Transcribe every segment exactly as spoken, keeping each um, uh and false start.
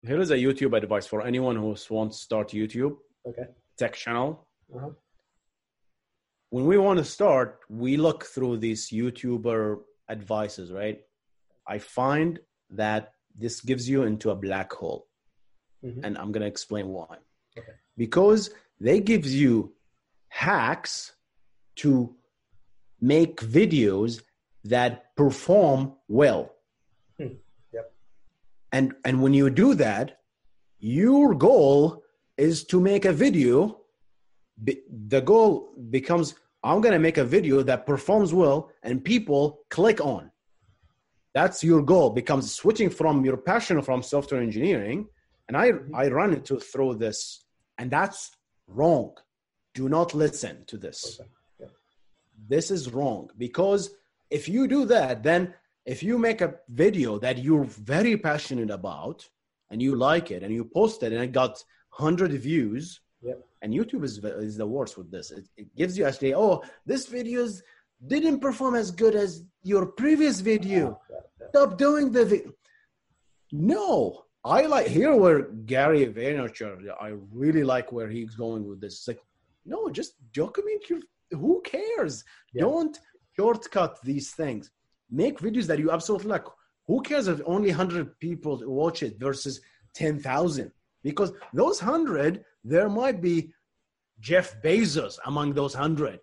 Here is a YouTube advice for anyone who wants to start YouTube. Okay. Tech channel. Uh-huh. When we want to start, we look through these YouTuber advices, right? I find that this gives you into a black hole. Mm-hmm. And I'm going to explain why. Okay. Because they give you hacks to make videos that perform well. Hmm. Yep. And and when you do that, your goal is to make a video. The goal becomes, I'm going to make a video that performs well and people click on. That's your goal, becomes switching from your passion from software engineering. And I, mm-hmm. I run into through this, and that's wrong. Do not listen to this. Okay. Yeah. This is wrong, because if you do that, then if you make a video that you're very passionate about and you like it and you post it and it got one hundred views, yep. And YouTube is is the worst with this. It, it gives you actually, oh, this video didn't perform as good as your previous video. Yeah, yeah, yeah. Stop doing the video. No, I like here where Gary Vaynerchuk, I really like where he's going with this. It's like, no, just document your, who cares? Yeah. Don't shortcut these things. Make videos that you absolutely like. Who cares if only one hundred people watch it versus ten thousand? Because those one hundred, there might be Jeff Bezos among those one hundred.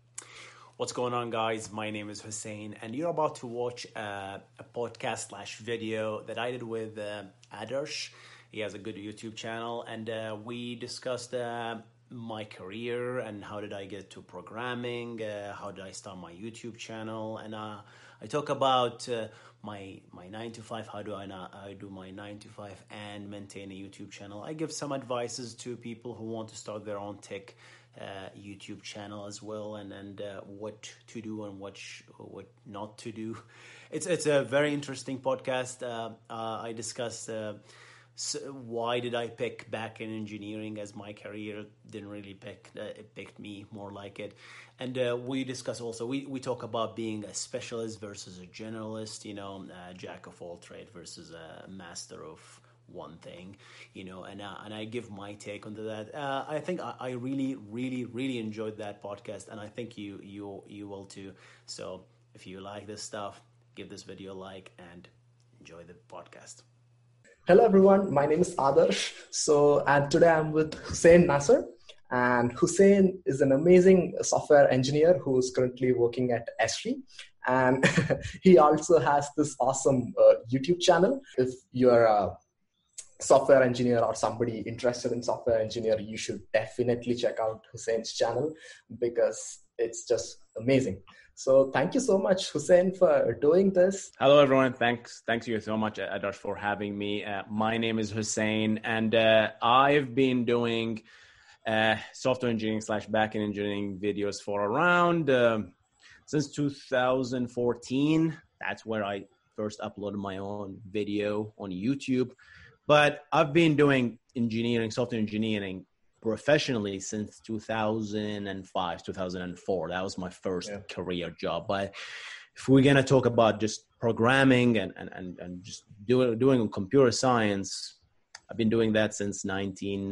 What's going on, guys? My name is Hussein, and you're about to watch uh, a podcast slash video that I did with uh, Adarsh. He has a good YouTube channel, and uh, we discussed uh, my career and how did I get to programming, uh, how did I start my YouTube channel, and uh, I talk about uh, my my nine to five, how do I not, I do my nine to five and maintain a YouTube channel. I give some advices to people who want to start their own tech uh, YouTube channel as well, and and uh, what to do and what sh- what not to do. It's it's a very interesting podcast. Uh, uh, I discuss uh, so why did I pick back-end engineering as my career. Didn't really pick uh, it picked me, more like it. And uh, we discuss also, we, we talk about being a specialist versus a generalist, you know, uh, jack of all trade versus a master of one thing, you know, and uh, and I give my take onto that. Uh, I think I, I really, really, really enjoyed that podcast, and I think you you you will too. So if you like this stuff, give this video a like and enjoy the podcast. Hello, everyone. My name is Adarsh. So, and today I'm with Hussein Nasser. And Hussein is an amazing software engineer who is currently working at Esri. And he also has this awesome uh, YouTube channel. If you're a software engineer or somebody interested in software engineer, you should definitely check out Hussein's channel because it's just amazing. So thank you so much, Hussein, for doing this. Hello, everyone. Thanks. Thanks you so much, Adarsh, for having me. Uh, my name is Hussein, and uh, I've been doing uh, software engineering slash backend engineering videos for around uh, since two thousand fourteen. That's where I first uploaded my own video on YouTube. But I've been doing engineering, software engineering professionally since two thousand five, two thousand four. That was my first yeah. career job. But if we're going to talk about just programming and, and, and, and just doing, doing computer science, I've been doing that since nineteen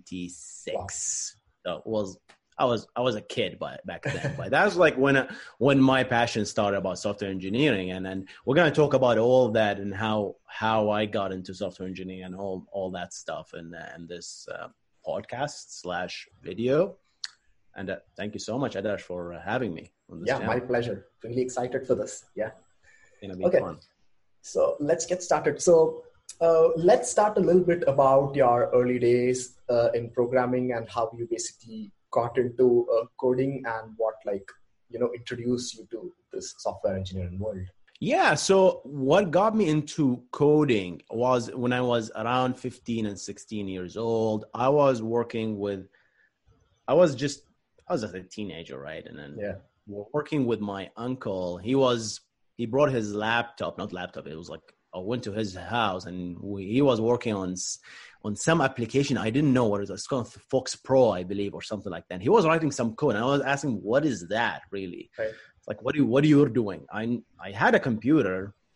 ninety-six. Wow. So it was, I was, I was a kid by, back then, but that was like when, uh, when my passion started about software engineering. And then we're going to talk about all that and how, how I got into software engineering and all, all that stuff. And, and this, uh, podcast slash video. And uh, thank you so much, Adarsh, for uh, having me on this Yeah, channel. My pleasure. Really excited for this. Yeah. It's gonna be okay. fun. So let's get started. So uh, let's start a little bit about your early days uh, in programming and how you basically got into uh, coding and what like, you know, introduced you to this software engineering world. Yeah. So what got me into coding was when I was around fifteen and sixteen years old. I was working with, I was just, I was a teenager, right? And then yeah. working with my uncle. He was, he brought his laptop, not laptop. It was like, I went to his house and we, he was working on, on some application. I didn't know what it was. It's called Fox Pro, I believe, or something like that. He was writing some code and I was asking, what is that really? Right. Like, what do you, what are you doing? I, I had a computer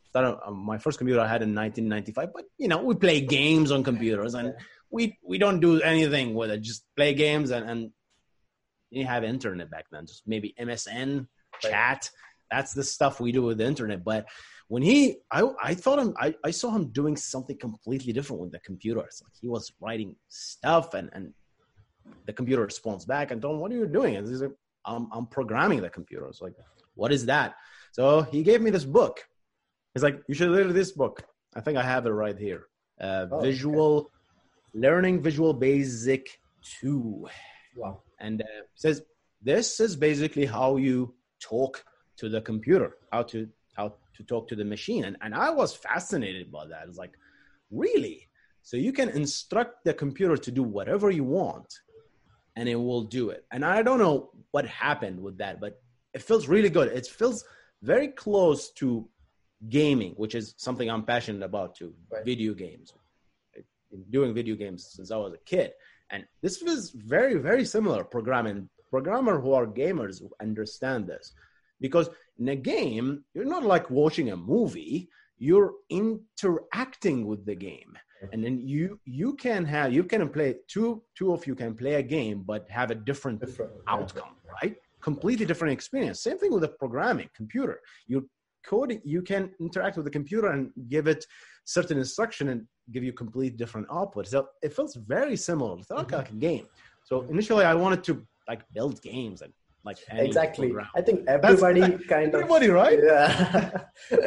started, uh, my first computer I had in nineteen ninety-five, but you know, we play games on computers and we, we don't do anything with it. Just play games and, and you have internet back then, just maybe M S N, chat. That's the stuff we do with the internet. But when he, I, I thought him, I, I saw him doing something completely different with the computer. It's like he was writing stuff and, and the computer responds back and told him, what are you doing? And he's like, I'm, I'm programming the computer. It's like, what is that? So he gave me this book. He's like, you should read this book. I think I have it right here. Uh, oh, Visual okay. Learning Visual Basic two. Wow. And uh, says, this is basically how you talk to the computer, how to how to talk to the machine. And, and I was fascinated by that. It's like, really? So you can instruct the computer to do whatever you want and it will do it. And I don't know what happened with that, but it feels really good. It feels very close to gaming, which is something I'm passionate about too. Right. Video games. I've been doing video games since I was a kid. And this was very, very similar programming. Programmers who are gamers understand this. Because in a game, you're not like watching a movie, you're interacting with the game. And then you you can have, you can play, two two of you can play a game, but have a different, different outcome, yeah. right? Completely different experience. Same thing with the programming computer. You code, you can interact with the computer and give it certain instruction and give you complete different output. So it feels very similar. It's not mm-hmm. like a game. So initially I wanted to like build games and like exactly. program. I think everybody That's, kind everybody, of right? Yeah.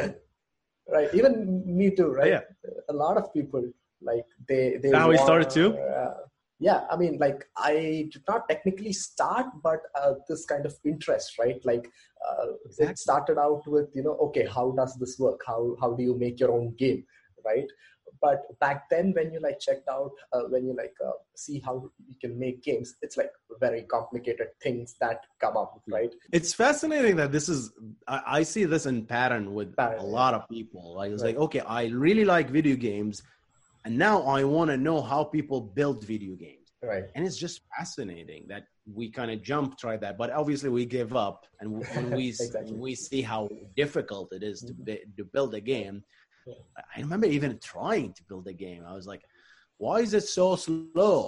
Right. Even me too, right? Yeah. A lot of people like they they. How we started too. Uh, yeah, I mean, like I did not technically start, but uh, this kind of interest, right? Like uh, exactly. It started out with, you know, okay, how does this work? How how do you make your own game, right? But back then, when you like checked out, uh, when you like uh, see how you can make games, it's like very complicated things that come up, right? It's fascinating that this is, I, I see this in pattern with pattern, a lot yeah. of people. Like, it's right. like, okay, I really like video games, and now I want to know how people build video games. Right. And it's just fascinating that we kind of jump, try that, but obviously we give up. And when we, exactly. when we see how difficult it is to, be, to build a game, yeah. I remember even trying to build a game. I was like, why is it so slow?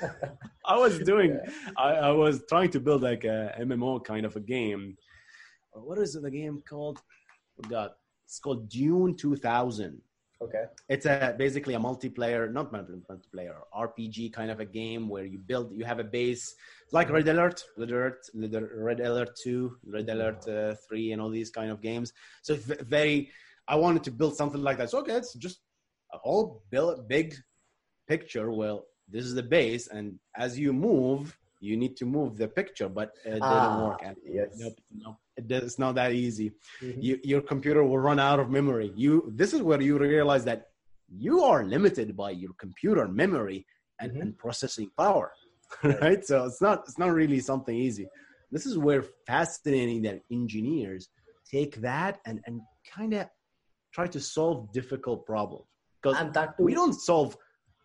I was doing, yeah. I, I was trying to build like a M M O kind of a game. What is the game called? I forgot. It's called Dune two thousand. Okay. It's a basically a multiplayer, not multiplayer, R P G kind of a game where you build, you have a base. It's like Red Alert, Red Alert, Red Alert two, Red Alert uh, three, and all these kind of games. So it's very, I wanted to build something like that. So okay, it's just a whole build, big picture. Well, this is the base, and as you move, you need to move the picture, but it ah, didn't work. And yes. Nope, nope. It does, it's not that easy. Mm-hmm. You, your computer will run out of memory. You. This is where you realize that you are limited by your computer memory and, mm-hmm. and processing power, right? So it's not it's not really something easy. This is where fascinating that engineers take that and, and kind of try to solve difficult problems. Because and that too, we don't solve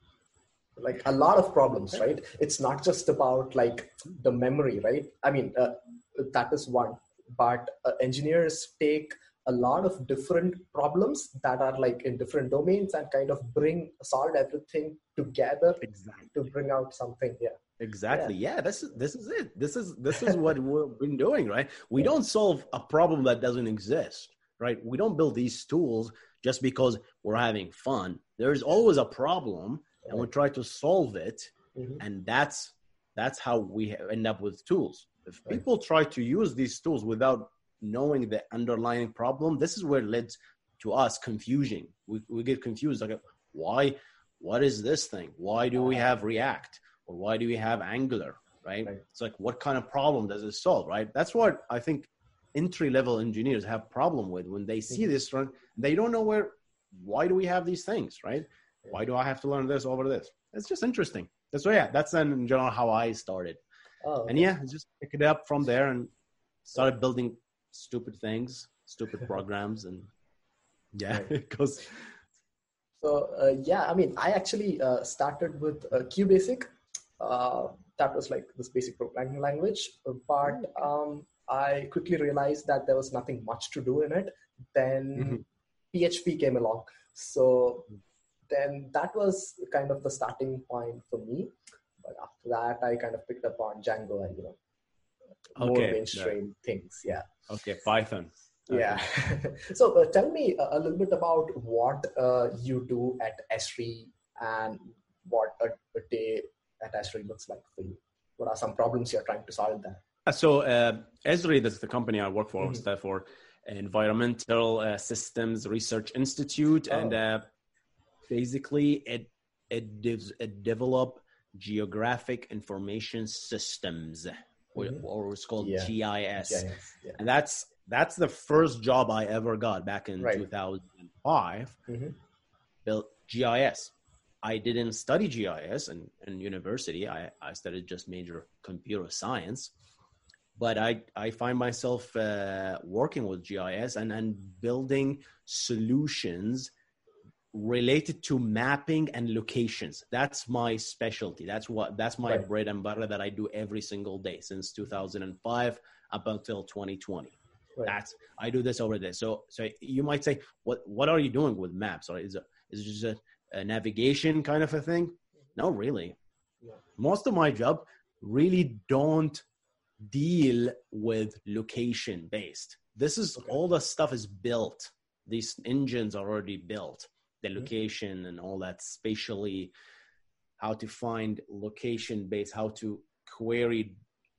like a lot of problems, right? It's not just about like the memory, right? I mean, uh, that is one. But uh, engineers take a lot of different problems that are like in different domains and kind of bring, solve everything together exactly. to bring out something. Yeah. Exactly. Yeah. yeah. This is, this is it. This is, this is what we've been doing, right? We yeah. don't solve a problem that doesn't exist, right? We don't build these tools just because we're having fun. There's always a problem and we try to solve it. Mm-hmm. And that's, that's how we end up with tools. If people try to use these tools without knowing the underlying problem, this is where it leads to us confusion. We we get confused. Like, why? What is this thing? Why do we have React? Or why do we have Angular? Right? right? It's like, what kind of problem does it solve? Right? That's what I think entry-level engineers have problem with when they see this run. They don't know where. Why do we have these things? Right? Why do I have to learn this over this? It's just interesting. That's so yeah. That's in general how I started. Oh, and yeah, just pick it up from there and started building stupid things, stupid programs, and yeah, it goes. So uh, yeah, I mean, I actually uh, started with uh, QBasic. Uh, that was like this basic programming language, but um, I quickly realized that there was nothing much to do in it. Then mm-hmm. P H P came along. So then that was kind of the starting point for me. But after that, I kind of picked up on Django and, you know, more Okay. mainstream things. Yeah. Okay. Python. Okay. Yeah. So uh, tell me a, a little bit about what uh, you do at Esri and what a, a day at Esri looks like for you. What are some problems you're trying to solve there? So uh, Esri, that's the company I work for, Mhm. stands for Environmental uh, Systems Research Institute, Oh. and uh, basically it it, devs, it develop geographic information systems, or, Mhm. or it's called Yeah. G I S, G I S, yeah. and that's that's the first job I ever got back in Right. two thousand five. Mhm. Built G I S. I didn't study G I S in, in university. I, I studied just major computer science. But I, I find myself uh, working with G I S and, and building solutions related to mapping and locations. That's my specialty. That's what that's my Right. bread and butter that I do every single day since two thousand five up until twenty twenty. Right. That's I do this over there. So so you might say, what what are you doing with maps? Or is it is it just a, a navigation kind of a thing? No, really. Yeah. Most of my job really don't deal with location based. This is Okay. all the stuff is built. These engines are already built. The Mhm. location and all that spatially, how to find location based, how to query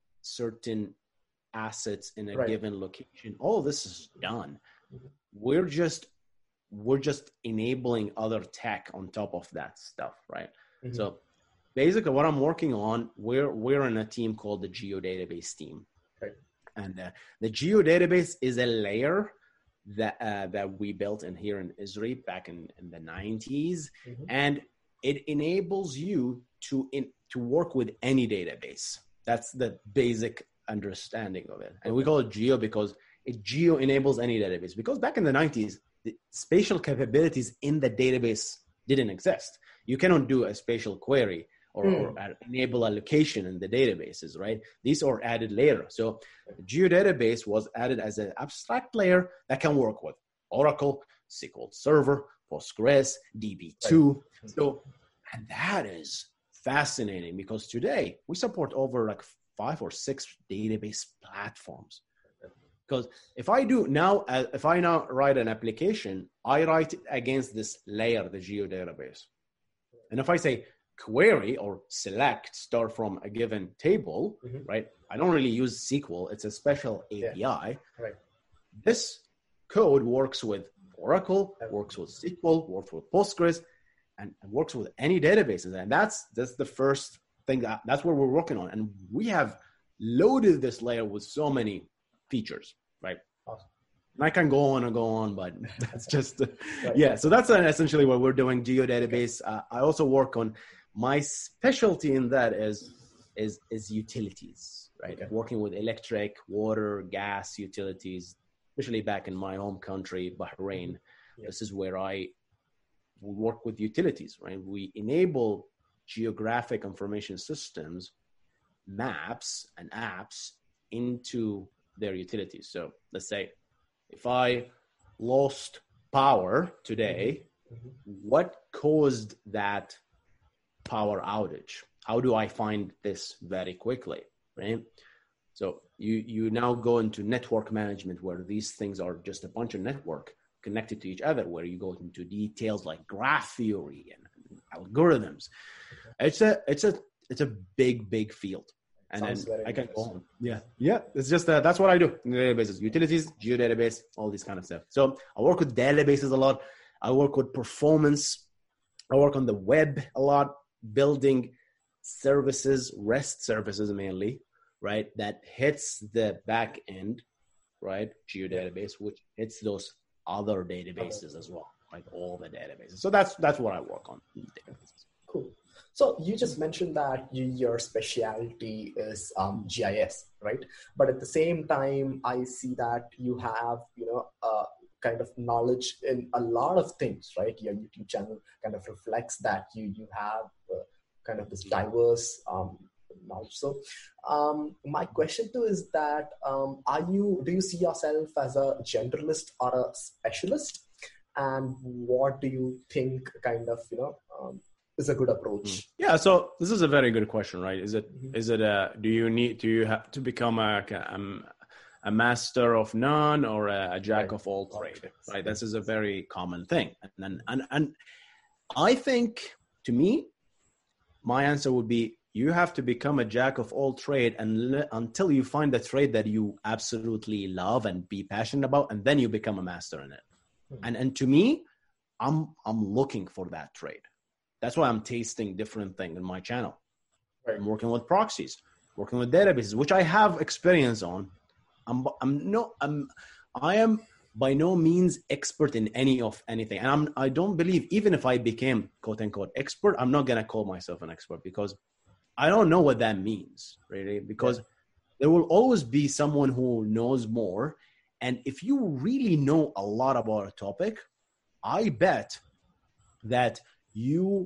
certain assets in a Right. given location. All this is done. Mhm. We're just we're just enabling other tech on top of that stuff, right? Mhm. So basically what I'm working on, we're we're in a team called the geodatabase team. Right. And uh, the geodatabase is a layer that uh, that we built in here in Esri back in, in the nineties. Mhm. And it enables you to in, to work with any database. That's the basic understanding of it. And we call it geo because it geo enables any database. Because back in the nineties, the spatial capabilities in the database didn't exist. You cannot do a spatial query or, Mm. or enable a location in the databases, right? These are added later. So the geodatabase was added as an abstract layer that can work with Oracle, S Q L Server, Postgres, D B two. Right. So, and that is fascinating because today we support over like five or six database platforms. Because if I do now, uh, if I now write an application, I write it against this layer, the geodatabase. And if I say query or select star from a given table, Mhm. right? I don't really use S Q L. It's a special A P I. Yeah. Right. This code works with Oracle, works with S Q L, works with Postgres, and, and works with any databases. And that's that's the first thing that that's what we're working on. And we have loaded this layer with so many features, right? Awesome. And I can go on and go on, but that's just Right. yeah. So that's essentially what we're doing. Geodatabase. Uh, I also work on my specialty in that is is is utilities, right? Okay. Working with electric, water, gas utilities, especially back in my home country, Bahrain. Yeah. This is where I work with utilities, right? We enable geographic information systems, maps and apps into their utilities. So let's say if I lost power today, Mhm. what caused that power outage? How do I find this very quickly, right? So you, you now go into network management where these things are just a bunch of network connected to each other, where you go into details like graph theory and algorithms. It's a, it's a, it's a big, big field. And Sounds then very I can go interesting. on. Yeah. Yeah. It's just, uh, that's what I do in the databases, utilities, geodatabase, all this kind of stuff. So I work with databases a lot. I work with performance. I work on the web a lot, building services, REST services mainly, right? That hits the back end, right? Geodatabase, which hits those other databases as well, like all the databases. So that's, that's what I work on. Databases. Cool. So you just mentioned that you, your specialty is um, G I S, right? But at the same time, I see that you have, you know, uh, kind of knowledge in a lot of things, right? Your YouTube channel kind of reflects that you you have uh, kind of this diverse um, knowledge. So um, my question too is that um, are you do you see yourself as a generalist or a specialist? and what do you think kind of, you know, um, is a good approach? Yeah, so this is a very good question, right? Is it Mm-hmm. is it a do you need do you have to become a a, a master of none or a, a jack Right. of all trade, right? This is a very common thing, and and and I think, to me, my answer would be you have to become a jack of all trade and le- until you find the trade that you absolutely love and be passionate about, and then you become a master in it. Mm-hmm. And and to me, I'm I'm looking for that trade. That's why I'm tasting different things in my channel. Right. I'm working with proxies, working with databases, which I have experience on. I'm I'm no I'm I am by no means expert in any of anything, and I'm I don't believe even if I became quote unquote expert, I'm not gonna call myself an expert because I don't know what that means, really. Because yeah. there will always be someone who knows more, and if you really know a lot about a topic, I bet that you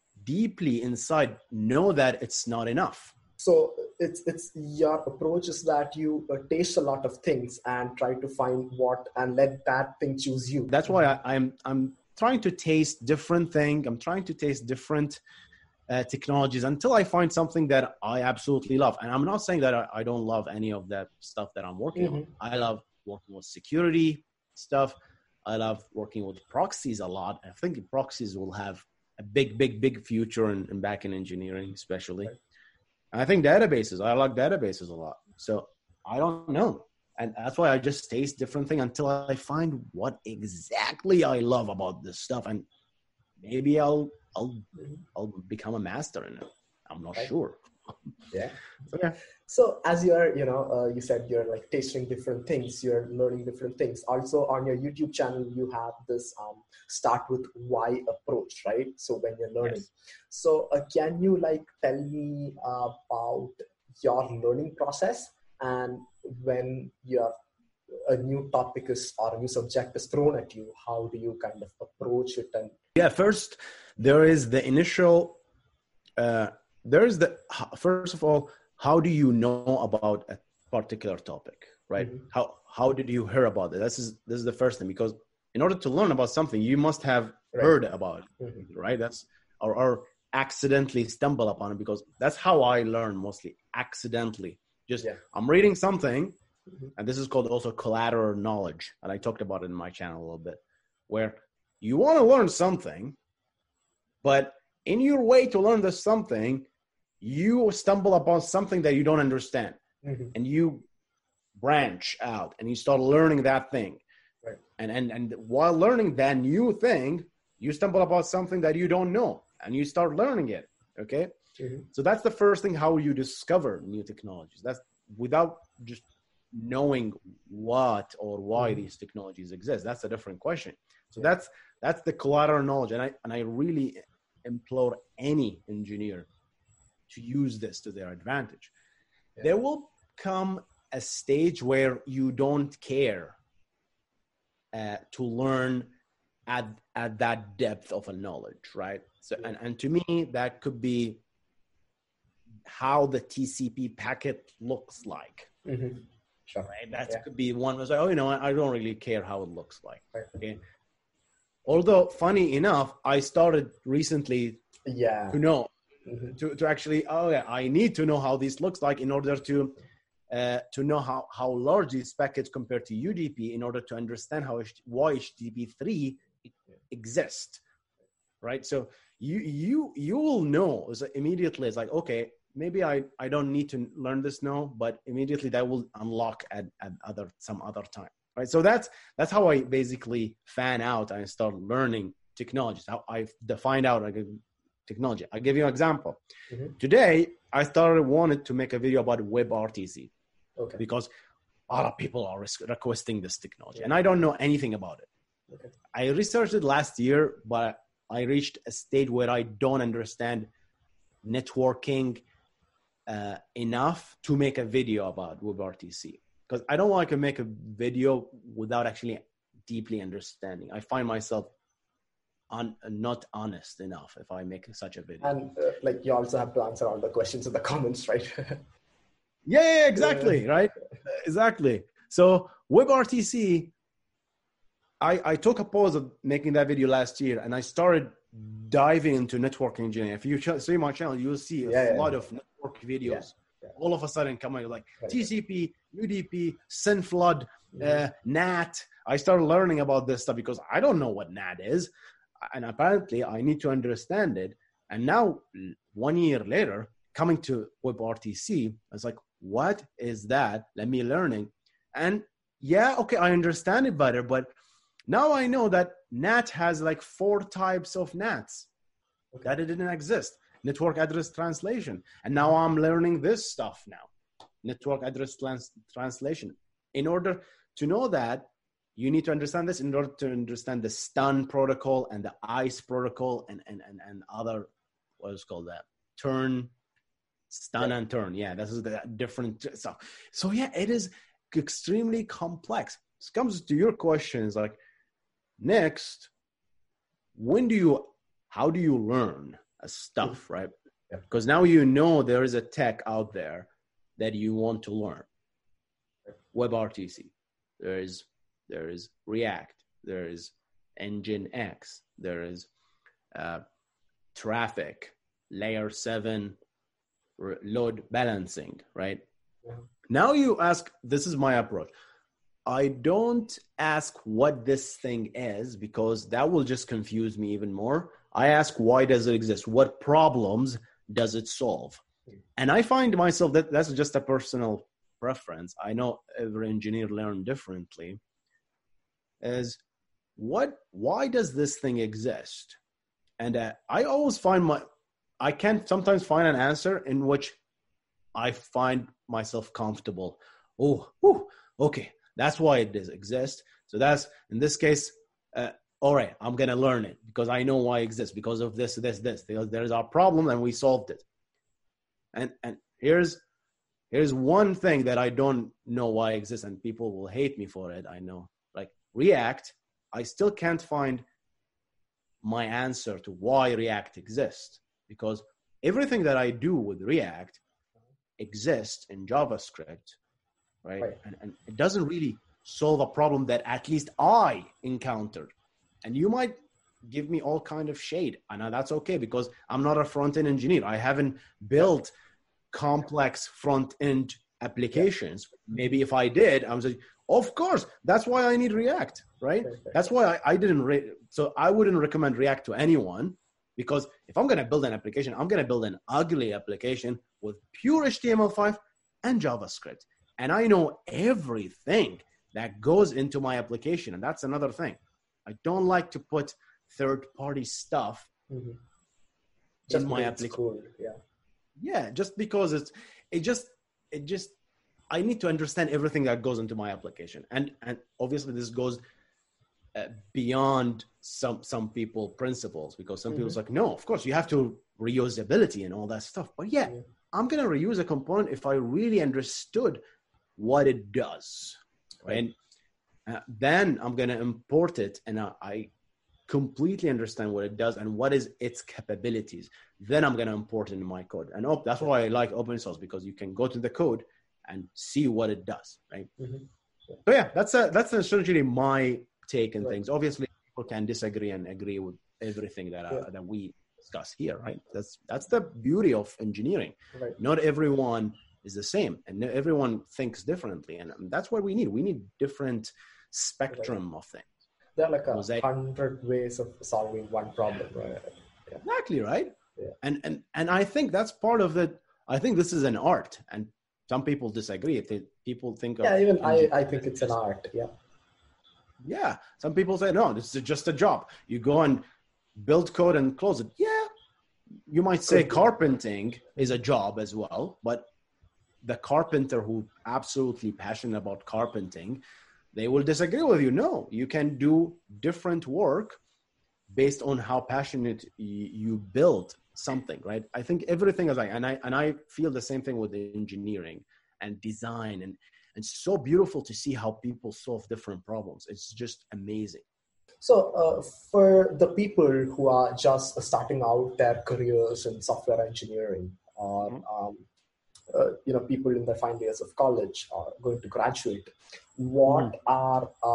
deeply inside know that it's not enough. So it's it's your approach is that you uh, taste a lot of things and try to find what and let that thing choose you. That's why I, I'm I'm trying to taste different things. I'm trying to taste different uh, technologies until I find something that I absolutely love. And I'm not saying that I, I don't love any of that stuff that I'm working mm-hmm. on. I love working with security stuff. I love working with proxies a lot. I think proxies will have a big, big, big future in, in backend engineering, especially. Right. And I think databases, I like databases a lot. So I don't know. And that's why I just taste different things until I find what exactly I love about this stuff. And maybe I'll, I'll, I'll become a master in it. I'm not right. sure. Yeah. So, yeah. So as you're, you know, uh, you said you're like tasting different things, you're learning different things. Also on your YouTube channel, you have this um, start with why approach, right? So when you're learning. Yes. So uh, can you like tell me uh, about your learning process and when you're a new topic is or a new subject is thrown at you, how do you kind of approach it? And yeah, first there is the initial, uh, there is the, first of all, how do you know about a particular topic, right? Mm-hmm. How how did you hear about it? This is this is the first thing, because in order to learn about something, you must have right. heard about it, mm-hmm. right? That's or, or accidentally stumble upon it, because that's how I learn mostly, accidentally. Just yeah. I'm reading something, mm-hmm. and this is called also collateral knowledge, and I talked about it in my channel a little bit, where you want to learn something, but in your way to learn this something, you stumble upon something that you don't understand, mm-hmm. and you branch out and you start learning that thing. Right. And, and, and while learning that new thing, you stumble upon something that you don't know and you start learning it. Okay. Mm-hmm. So that's the first thing, how you discover new technologies. That's without just knowing what or why mm-hmm. these technologies exist. That's a different question. So yeah. that's, that's the collateral knowledge. And I, and I really implore any engineer to use this to their advantage. Yeah. There will come a stage where you don't care uh, to learn at at that depth of a knowledge, right? So, yeah. and, and to me, that could be how the T C P packet looks like. Mm-hmm. Sure. Right? That yeah. could be one was like, oh, you know, I don't really care how it looks like. Right. Okay. Although, funny enough, I started recently yeah. to know. Mm-hmm. To, to actually, oh yeah, I need to know how this looks like in order to uh, to know how, how large these packets compare to U D P, in order to understand how why H T T P three exists, right? So you you you will know so immediately. It's like, okay, maybe I, I don't need to learn this now, but immediately that will unlock at, at other some other time, right? So that's that's how I basically fan out and start learning technologies. How I find out like. Technology. I'll give you an example. Mm-hmm. Today, I started wanted to make a video about WebRTC, okay. because a lot of people are requesting this technology, yeah. and I don't know anything about it. Okay. I researched it last year, but I reached a state where I don't understand networking uh, enough to make a video about WebRTC, because I don't want to make a video without actually deeply understanding. I find myself On, not honest enough if I make such a video. And uh, like you also have to answer all the questions in the comments, right? yeah, yeah, exactly, yeah. right? Exactly. So WebRTC, I, I took a pause of making that video last year, and I started diving into network engineering. If you ch- see my channel, you'll see a Yeah, lot yeah. of network videos. Yeah, yeah. All of a sudden coming like Right. T C P, U D P, SYNFlood, Mhm. uh, N A T. I started learning about this stuff because I don't know what N A T is. And apparently I need to understand it. And now, one year later, coming to WebRTC, I was like, what is that? Let me learning. And yeah, okay, I understand it better, but now I know that N A T has like four types of N A Ts Okay. that it didn't exist. Network address translation. And now I'm learning this stuff now. Network address trans- translation. In order to know that, you need to understand this in order to understand the STUN protocol and the ICE protocol and, and, and, and other, what is called that? Turn, stun Yeah. and turn. Yeah, this is the different stuff. So yeah, it is extremely complex. This comes to your questions like, next, when do you, how do you learn a stuff, right? Yeah. Because now you know there is a tech out there that you want to learn. WebRTC, there is, there is React, there is Nginx, there is uh, traffic, layer seven, r- load balancing, right? Yeah. Now you ask, this is my approach. I don't ask what this thing is because that will just confuse me even more. I ask, why does it exist? What problems does it solve? And I find myself that that's just a personal preference. I know every engineer learn differently. Is what, why does this thing exist? And uh, I always find my, I can sometimes find an answer in which I find myself comfortable. Oh, whew, okay, that's why it does exist. So that's, in this case, uh, all right, I'm going to learn it because I know why it exists, because of this, this, this. There's our problem and we solved it. And and here's here's one thing that I don't know why it exists, and people will hate me for it, I know. Like React, I still can't find my answer to why React exists, because everything that I do with React exists in JavaScript, right? Right. And, and it doesn't really solve a problem that at least I encountered. And you might give me all kind of shade, and that's okay because I'm not a front-end engineer. I haven't built complex front-end applications. Maybe if I did, I'm saying, of course, that's why I need React, right? Right, right. That's why I, I didn't, re- so I wouldn't recommend React to anyone, because if I'm going to build an application, I'm going to build an ugly application with pure H T M L five and JavaScript. And I know everything that goes into my application. And that's another thing. I don't like to put third-party stuff Mm-hmm. Just in my because it's application. cool. Yeah. Yeah, just because it's, it just, it just, I need to understand everything that goes into my application. And, and obviously this goes uh, beyond some, some people principles, because some Mhm. people's like, no, of course you have to reusability and all that stuff. But yeah, Yeah. I'm going to reuse a component if I really understood what it does, right? And uh, then I'm going to import it, and I, I completely understand what it does and what is its capabilities. Then I'm going to import it in my code. And oh, that's why I like open source, because you can go to the code and see what it does, right? Mm-hmm. So yeah, that's a, that's essentially my take on Right. things. Obviously, people can disagree and agree with everything that uh, Yeah. that we discuss here, right? That's that's the beauty of engineering. Right. Not everyone is the same, and everyone thinks differently, and that's what we need. We need different spectrum of things. There are like a Mosaic. hundred ways of solving one problem, right? Yeah. Exactly, right? Yeah. And and and I think that's part of it. I think this is an art, and some people disagree. If they, people think of Yeah, even I, engineering I think it's an art. Yeah. Yeah, some people say, no, this is just a job. You go and build code and close it. Yeah, you might say Could be. carpenting is a job as well, but the carpenter who absolutely passionate about carpenting, they will disagree with you. No, you can do different work based on how passionate you, you build something, right? I think everything is like, and I and I feel the same thing with engineering and design, and it's so beautiful to see how people solve different problems. It's just amazing. So uh, for the people who are just starting out their careers in software engineering, or Mm-hmm. um, uh, you know, people in their final years of college are going to graduate, what Mm-hmm. are um,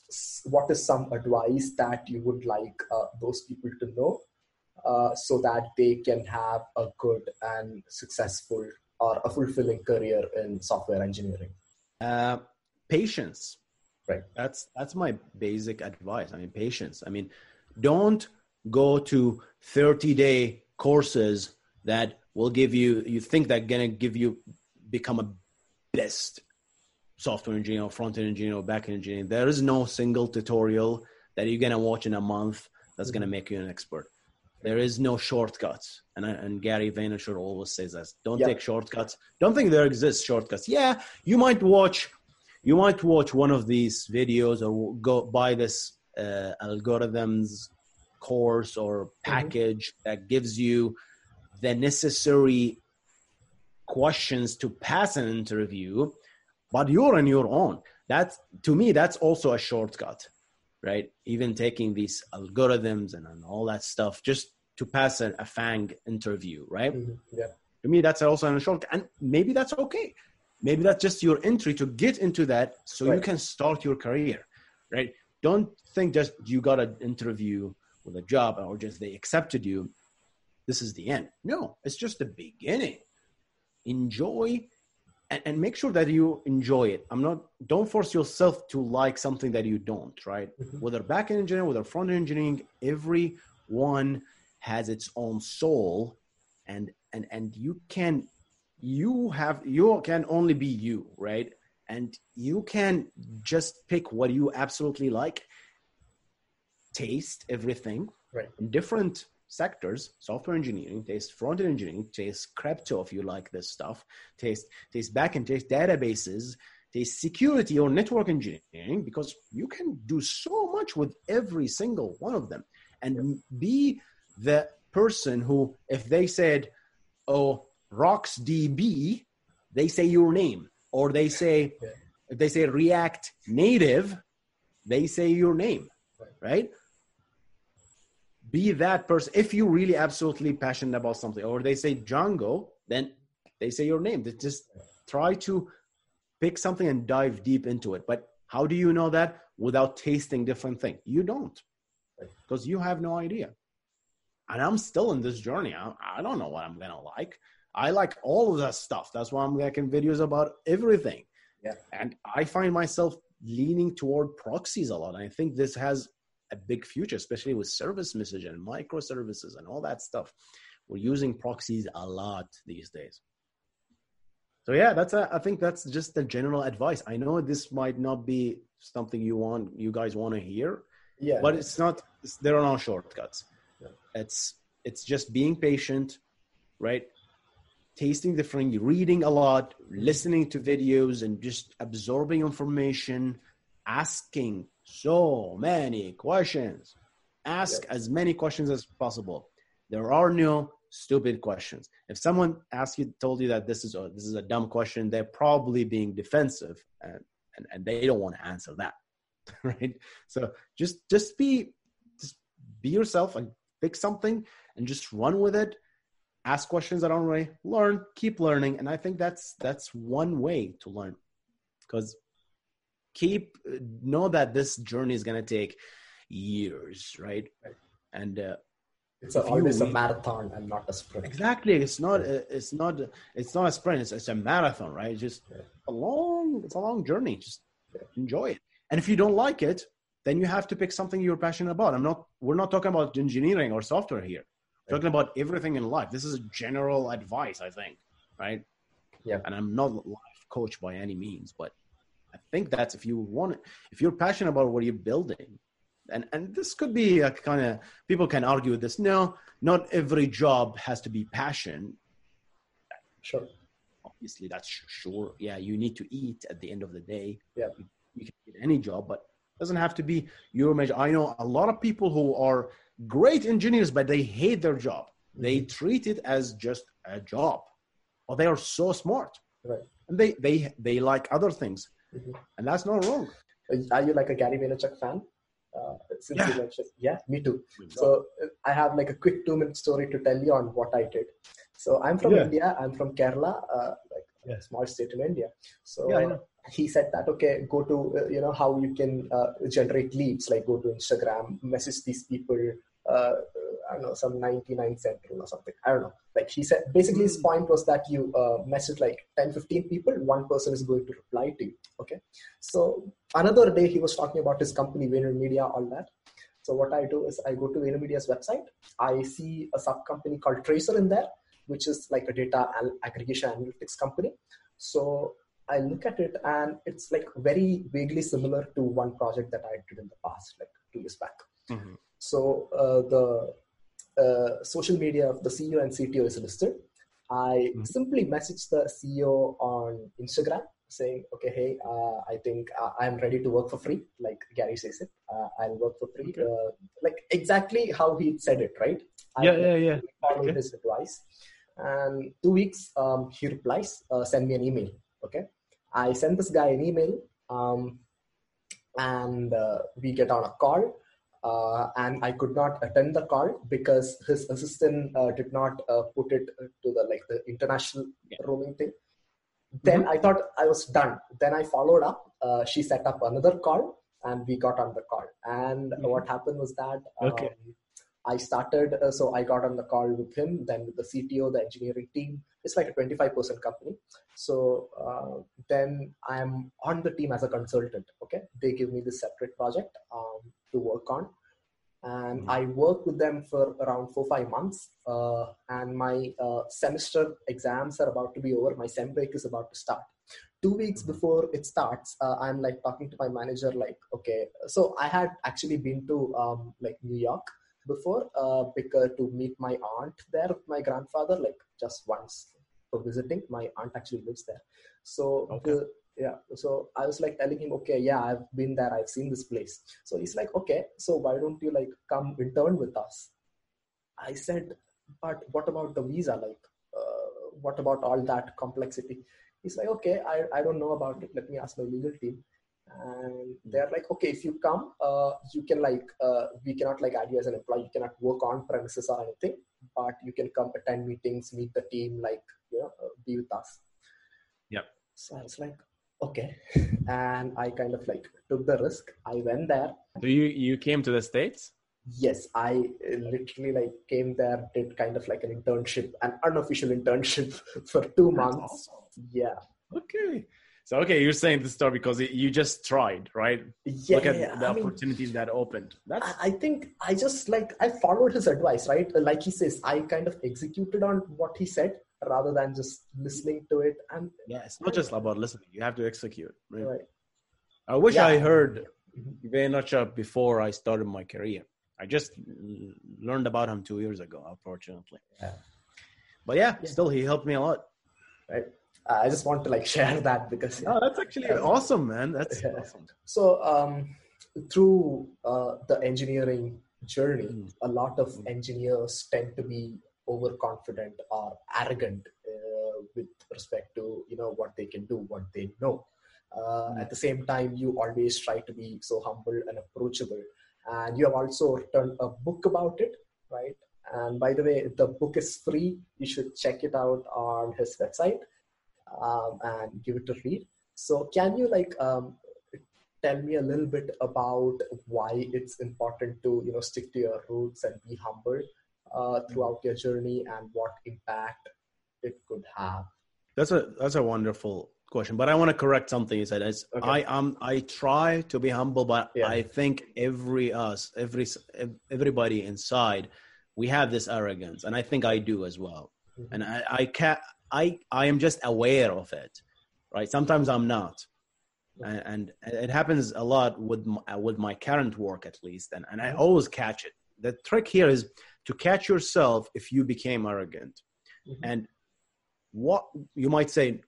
what is some advice that you would like uh, those people to know uh, so that they can have a good and successful or a fulfilling career in software engineering? Uh, patience. Right. That's that's my basic advice. I mean, patience. I mean, don't go to thirty day courses that will give you, you think that gonna give you, become a best software engineer or front-end engineer or back-end engineer. There is no single tutorial that you're gonna watch in a month that's gonna make you an expert. There is no shortcuts. And, and Gary Vaynerchuk always says that. Don't yep. take shortcuts. Don't think there exists shortcuts. Yeah, you might watch, you might watch one of these videos or go buy this uh, algorithms course or package mm-hmm. that gives you the necessary questions to pass an interview, but you're on your own. That's, to me, that's also a shortcut, right? Even taking these algorithms and, and all that stuff just to pass a, a FANG interview, right? Mm-hmm. Yeah. To me, that's also a shortcut. And maybe that's okay. Maybe that's just your entry to get into that so right. you can start your career, right? Don't think just you got an interview with a job or just they accepted you. This is the end. No, it's just the beginning. Enjoy and, and make sure that you enjoy it. I'm not, don't force yourself to like something that you don't, right? Mm-hmm. Whether back-end engineering, whether front-end engineering, everyone has its own soul and, and, and you can, you have, you can only be you, right? And you can just pick what you absolutely like, taste everything right. in different sectors, software engineering, taste front-end engineering, taste crypto if you like this stuff, taste taste backend, taste databases, taste security or network engineering, because you can do so much with every single one of them. And yeah. be the person who, if they said, oh, RocksDB, they say your name. Or they say, yeah. if they say React Native, they say your name, right? right? Be that person. If you're really absolutely passionate about something, or they say Django, then they say your name. They just try to pick something and dive deep into it. But how do you know that without tasting different things? You don't, because you have no idea. And I'm still in this journey. I, I don't know what I'm going to like. I like all of that stuff. That's why I'm making videos about everything. Yeah. And I find myself leaning toward proxies a lot. And I think this has a big future, especially with service message and microservices and all that stuff. We're using proxies a lot these days. So yeah, that's a, I think that's just the general advice. I know this might not be something you want, you guys want to hear, yeah, but it's not, it's, there are no shortcuts. Yeah. It's, it's just being patient, right? Tasting different, reading a lot, listening to videos and just absorbing information, asking so many questions. Ask yeah. as many questions as possible. There are no stupid questions. If someone asked you, told you that this is a, this is a dumb question, they're probably being defensive and, and, and they don't want to answer that, right? So just, just be, just be yourself and pick something and just run with it. Ask questions that aren't right, learn, keep learning. And I think that's, that's one way to learn, because keep, know that this journey is going to take years, right? And, uh, it's a, always a marathon and not a sprint. Exactly. It's not, it's not, it's not a sprint. It's, it's a marathon, right? It's just yeah. a long, it's a long journey. Just yeah. enjoy it. And if you don't like it, then you have to pick something you're passionate about. I'm not, we're not talking about engineering or software here. We're talking about everything in life. This is general advice, I think, right? Yeah. And I'm not a life coach by any means, but I think that's if you want it, if you're passionate about what you're building, and, and this could be a kind of, people can argue with this. No, not every job has to be passion. Sure. Obviously, that's sure. Yeah, you need to eat at the end of the day. Yeah. You, you can get any job, but it doesn't have to be your measure. I know a lot of people who are great engineers, but they hate their job. Mm-hmm. They treat it as just a job. Or they are so smart. Right. And they, they, they like other things. Mm-hmm. And that's not wrong. Are you like a Gary Vaynerchuk fan? Uh, since yeah. you mentioned, yeah, me too. So I have like a quick two minute story to tell you on what I did. So I'm from yeah. India. I'm from Kerala, uh, like yeah. a small state in India. So yeah, I know. he said that, okay, go to, uh, you know, how you can uh, generate leads, like go to Instagram, message these people, uh, I don't know, some ninety-nine Central or something. I don't know. Like he said, basically his point was that you uh, message like ten, fifteen people, one person is going to reply to you. Okay. So another day he was talking about his company, VaynerMedia, all that. So what I do is I go to VaynerMedia's website. I see a sub company called Tracer in there, which is like a data aggregation analytics company. So I look at it and it's like very vaguely similar to one project that I did in the past, like two years back. Mm-hmm. So uh, the uh, social media of the C E O and C T O is listed. I mm-hmm. simply message the C E O on Instagram saying, okay, hey, uh, I think uh, I'm ready to work for free. Like Gary says it, uh, I'll work for free. Okay. Uh, like exactly how he said it, right? Yeah, I yeah, yeah. followed okay. his advice. And two weeks, um, he replies, uh, send me an email. Okay. I sent this guy an email um, and uh, we get on a call. Uh, and I could not attend the call because his assistant uh, did not uh, put it to the like the international yeah. roaming thing. Then mm-hmm. I thought I was done. Then I followed up. Uh, she set up another call and we got on the call. And mm-hmm. what happened was that um, okay. I started, uh, so I got on the call with him, then with the C T O, the engineering team. It's like a twenty-five percent company. So uh, then I'm on the team as a consultant, okay? They give me this separate project um, to work on. And mm-hmm. I work with them for around four, five months. Uh, and my uh, semester exams are about to be over. My sem break is about to start. Two weeks mm-hmm. before it starts, uh, I'm like talking to my manager, like, okay. So I had actually been to um, like New York before uh, because to meet my aunt there with my grandfather, like just once for visiting. My aunt actually lives there. So okay. the, yeah, so I was like telling him, okay, yeah, I've been there. I've seen this place. So he's like, okay, so why don't you like come intern with us? I said, but what about the visa? Like, uh, what about all that complexity? He's like, okay, I, I don't know about it. Let me ask my legal team. And they're like, okay, if you come, uh, you can like, uh, we cannot like add you as an employee. You cannot work on premises or anything, but you can come attend meetings, meet the team, like, you know, uh, be with us. Yep. So I was like, okay. And I kind of like took the risk. I went there. So you, you came to the States? Yes, I literally like came there, did kind of like an internship, an unofficial internship for two That's months. Awesome. Yeah. Okay. So, okay, you're saying this story because you just tried, right? Yeah, Look at yeah, the I opportunities mean, that opened. That's... I think I just like, I followed his advice, right? Like he says, I kind of executed on what he said rather than just listening to it. And yeah, it's not just about listening. You have to execute. Right. right. I wish yeah. I heard Vaynerchuk before I started my career. I just learned about him two years ago, unfortunately. Yeah. But yeah, yeah, still he helped me a lot. Right. Uh, I just want to like share that because yeah. Oh, that's actually uh, awesome, man. That's yeah. awesome. So um, through uh, the engineering journey, mm. a lot of mm. engineers tend to be overconfident or arrogant uh, with respect to, you know, what they can do, what they know. Uh, mm. At the same time, you always try to be so humble and approachable. And you have also written a book about it, right? And by the way, the book is free. You should check it out on his website. Um, and give it a read. So can you like um, tell me a little bit about why it's important to, you know, stick to your roots and be humble uh, throughout your journey and what impact it could have? That's a that's a wonderful question, but I want to correct something you said. It's, okay. I um I try to be humble, but yeah. I think every us every everybody inside we have this arrogance, and I think I do as well. Mm-hmm. And I I can't. I, I am just aware of it, right? Sometimes I'm not. And, and it happens a lot with my, with my current work, at least. And, and I always catch it. The trick here is to catch yourself if you became arrogant. Mm-hmm. And what you might say,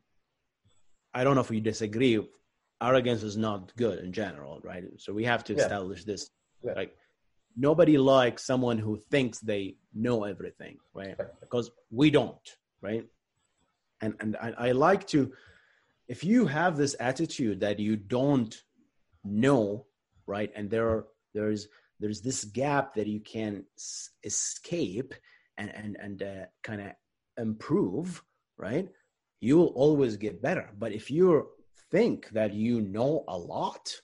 I don't know if you disagree, arrogance is not good in general, right? So we have to establish yeah. this. Yeah. Like, nobody likes someone who thinks they know everything, right? Because we don't, right? And and I, I like to, if you have this attitude that you don't know, right, and there are, there's there's this gap that you can s- escape and and and uh, kind of improve, right, you will always get better. But if you're think that you know a lot,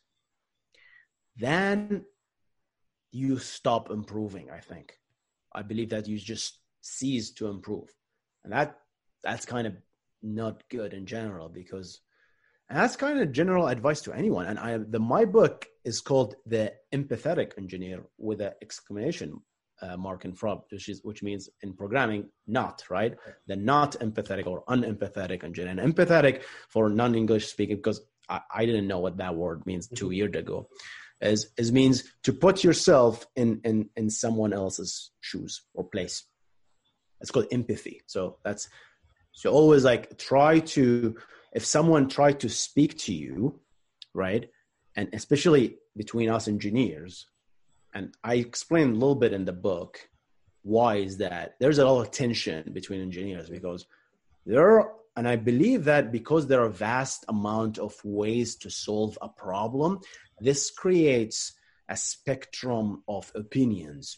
then you stop improving, I think. I believe that you just cease to improve. And that that's kind of not good in general, because and that's kind of general advice to anyone. And I the my book is called The Empathetic Engineer, with an exclamation uh, mark in front, which is which means in programming not, right? The not empathetic or unempathetic engineer. And empathetic for non-English speaking, because I, I didn't know what that word means mm-hmm. two years ago. Is, is means to put yourself in, in, in someone else's shoes or place. It's called empathy. So that's, so always like try to, if someone tried to speak to you, right? And especially between us engineers, and I explain a little bit in the book, why is that? There's a lot of tension between engineers because there are, and I believe that because there are a vast amount of ways to solve a problem, this creates a spectrum of opinions.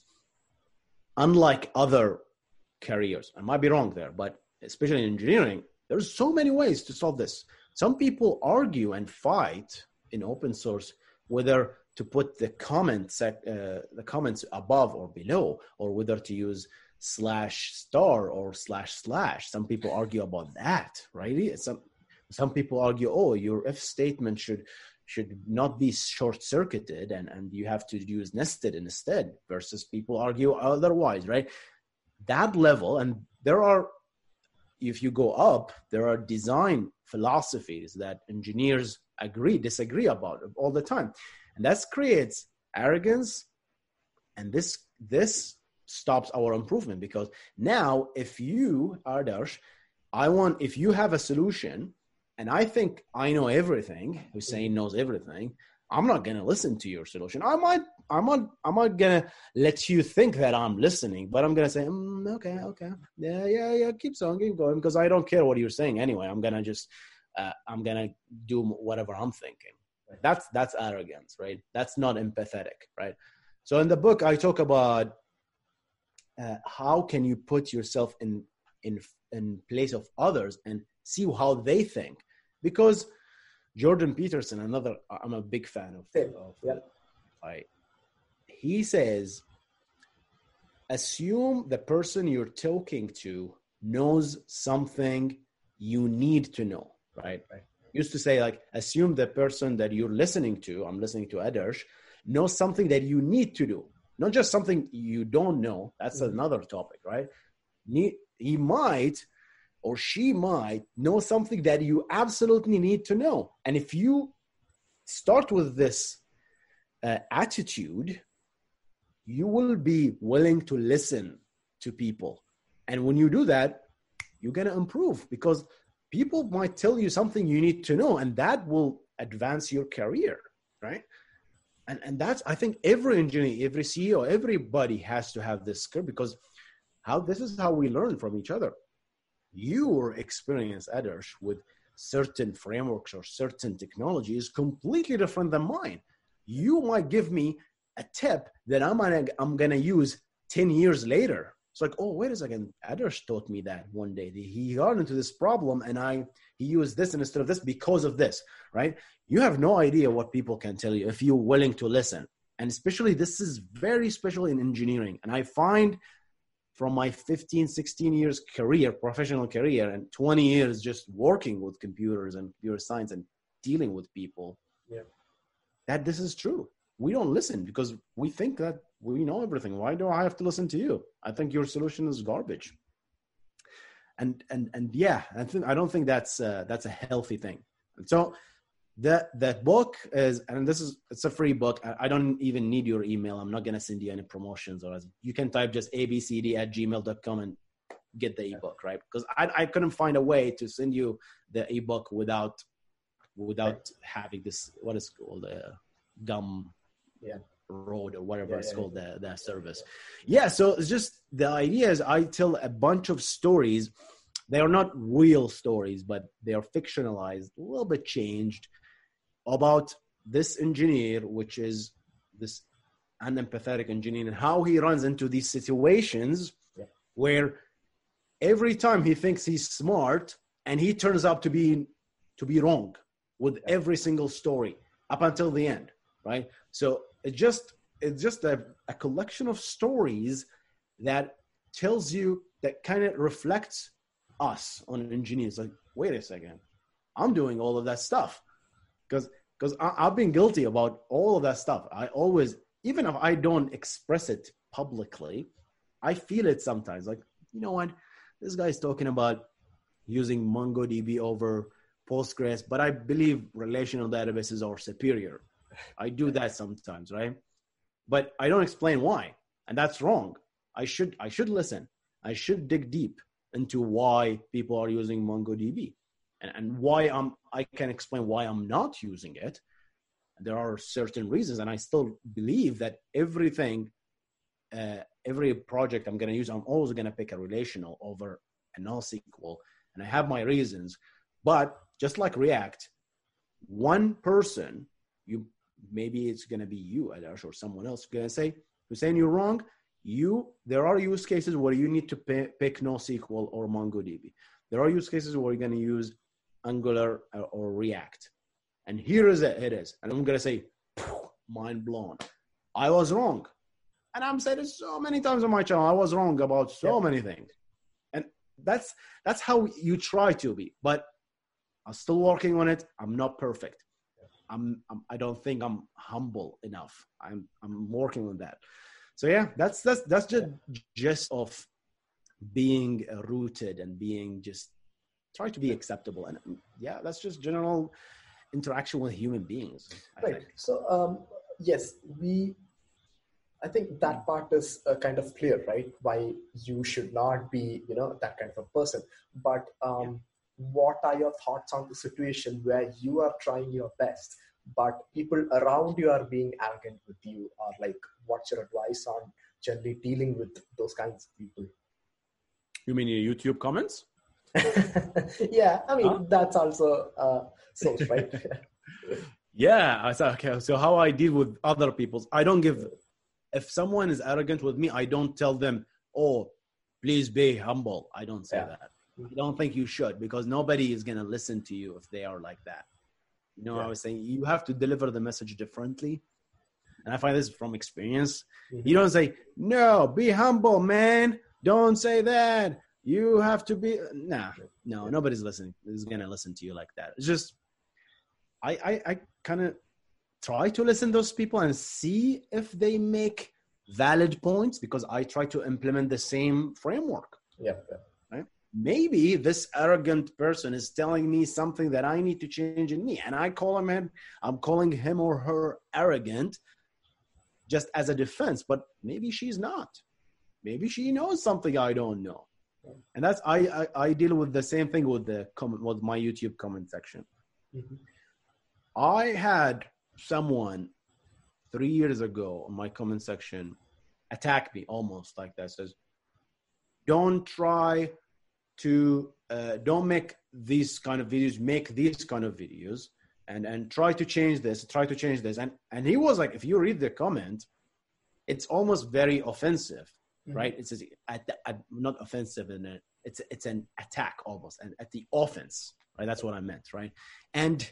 Unlike other careers, I might be wrong there, but especially in engineering, there's so many ways to solve this. Some people argue and fight in open source whether to put the comments, uh, the comments above or below, or whether to use slash star or slash slash. Some people argue about that, right? Some some people argue, oh, your if statement should should not be short-circuited and, and you have to use nested instead, versus people argue otherwise, right? That level, and there are, if you go up, there are design philosophies that engineers agree, disagree about all the time. And that creates arrogance, and this this stops our improvement, because now if you, Adarsh, I want, if you have a solution and I think I know everything, Hussein knows everything, I'm not going to listen to your solution. I might, I'm not, I'm not going to let you think that I'm listening, but I'm going to say, mm, okay, okay. Yeah, yeah, yeah. Keep on, keep going, because I don't care what you're saying anyway. I'm going to just, uh, I'm going to do whatever I'm thinking. That's, that's arrogance, right? That's not empathetic, right? So in the book, I talk about uh, how can you put yourself in, in, in place of others and see how they think. Because Jordan Peterson, another, I'm a big fan of, of yeah. I, he says, assume the person you're talking to knows something you need to know, right? Right. Used to say, like, assume the person that you're listening to, I'm listening to Adarsh, knows something that you need to do, not just something you don't know. That's mm-hmm. another topic, right? He, he might, or she might know something that you absolutely need to know. And if you start with this uh, attitude, you will be willing to listen to people. And when you do that, you're going to improve, because people might tell you something you need to know, and that will advance your career, right? And and that's, I think every engineer, every C E O, everybody has to have this skill, because how this is how we learn from each other. Your experience, Adarsh, with certain frameworks or certain technology is completely different than mine. You might give me a tip that I'm gonna, I'm gonna use ten years later. It's like, oh, wait a second, Adarsh taught me that one day. He got into this problem and I he used this instead of this because of this, right? You have no idea what people can tell you if you're willing to listen. And especially, this is very special in engineering. And I find from my fifteen, sixteen years career, professional career, and twenty years just working with computers and computer science and dealing with people, yeah. that this is true. We don't listen because we think that we know everything. Why do I have to listen to you? I think your solution is garbage. And and and yeah, I think I don't think that's uh, that's a healthy thing. And so that that book is, and this is it's a free book. I, I don't even need your email. I'm not gonna send you any promotions, or you can type just abcd at gmail dot com and get the ebook, right? Because I I couldn't find a way to send you the ebook without without right. having this, what is called a uh, gum. Yeah. road or whatever yeah, it's yeah, called yeah. the, the service. Yeah. So it's just, the idea is I tell a bunch of stories. They are not real stories, but they are fictionalized, a little bit changed, about this engineer, which is this unempathetic engineer, and how he runs into these situations yeah. where every time he thinks he's smart and he turns out to be, to be wrong with every single story up until the end, right? So it just it's just a, a collection of stories that tells you, that kind of reflects us on engineers. Like, wait a second, I'm doing all of that stuff because because I've been guilty about all of that stuff. I always, even if I don't express it publicly, I feel it sometimes. Like, you know what, this guy's talking about using MongoDB over Postgres, but I believe relational databases are superior. I do that sometimes, right? But I don't explain why, and that's wrong. I should I should listen. I should dig deep into why people are using MongoDB, and, and why I'm I can explain why I'm not using it. There are certain reasons, and I still believe that everything, uh, every project I'm going to use, I'm always going to pick a relational over a NoSQL, and I have my reasons. But just like React, one person, you maybe it's going to be you, Adarsh, or someone else, going to say, Hussein, you're wrong. You, there are use cases where you need to pay, pick NoSQL or MongoDB. There are use cases where you're going to use Angular or React. And here is it, it is. And I'm going to say, mind blown. I was wrong. And I'm saying it so many times on my channel. I was wrong about so yeah. many things. And that's that's how you try to be. But I'm still working on it. I'm not perfect. I'm, I'm I don't think I'm humble enough. I'm I'm working on that. So yeah, that's that's that's just just of being rooted and being just try to be acceptable. And yeah, that's just general interaction with human beings. I right. think. So um, yes, we. I think that part is uh, kind of clear, right? Why you should not be, you know, that kind of a person. But um, yeah. what are your thoughts on the situation where you are trying your best, but people around you are being arrogant with you? Or like, what's your advice on generally dealing with those kinds of people? You mean your YouTube comments? Yeah, I mean, huh? that's also uh, source, right? Yeah, I said, okay, so how I deal with other people's, I don't give, if someone is arrogant with me, I don't tell them, oh, please be humble. I don't say yeah. that. I don't think you should, because nobody is going to listen to you if they are like that. You know, yeah. I was saying you have to deliver the message differently. And I find this from experience. Mm-hmm. You don't say, no, be humble, man. Don't say that. You have to be, nah, no, nobody's listening. Is going to listen to you like that. It's just, I, I, I kind of try to listen to those people and see if they make valid points, because I try to implement the same framework. Yeah. Right? Maybe this arrogant person is telling me something that I need to change in me, and I call him, I'm calling him or her arrogant just as a defense, but maybe she's not. Maybe she knows something I don't know. And that's, I, I, I deal with the same thing with the comment, with my YouTube comment section. Mm-hmm. I had someone three years ago on my comment section attack me almost like that. Says, don't try to, uh, don't make these kind of videos, make these kind of videos and, and try to change this, try to change this. And, and he was like, if you read the comment, it's almost very offensive, mm-hmm. right? It says, at the, at, not offensive, in a, it's, it's an attack almost, and at the offense, right? That's what I meant, right? And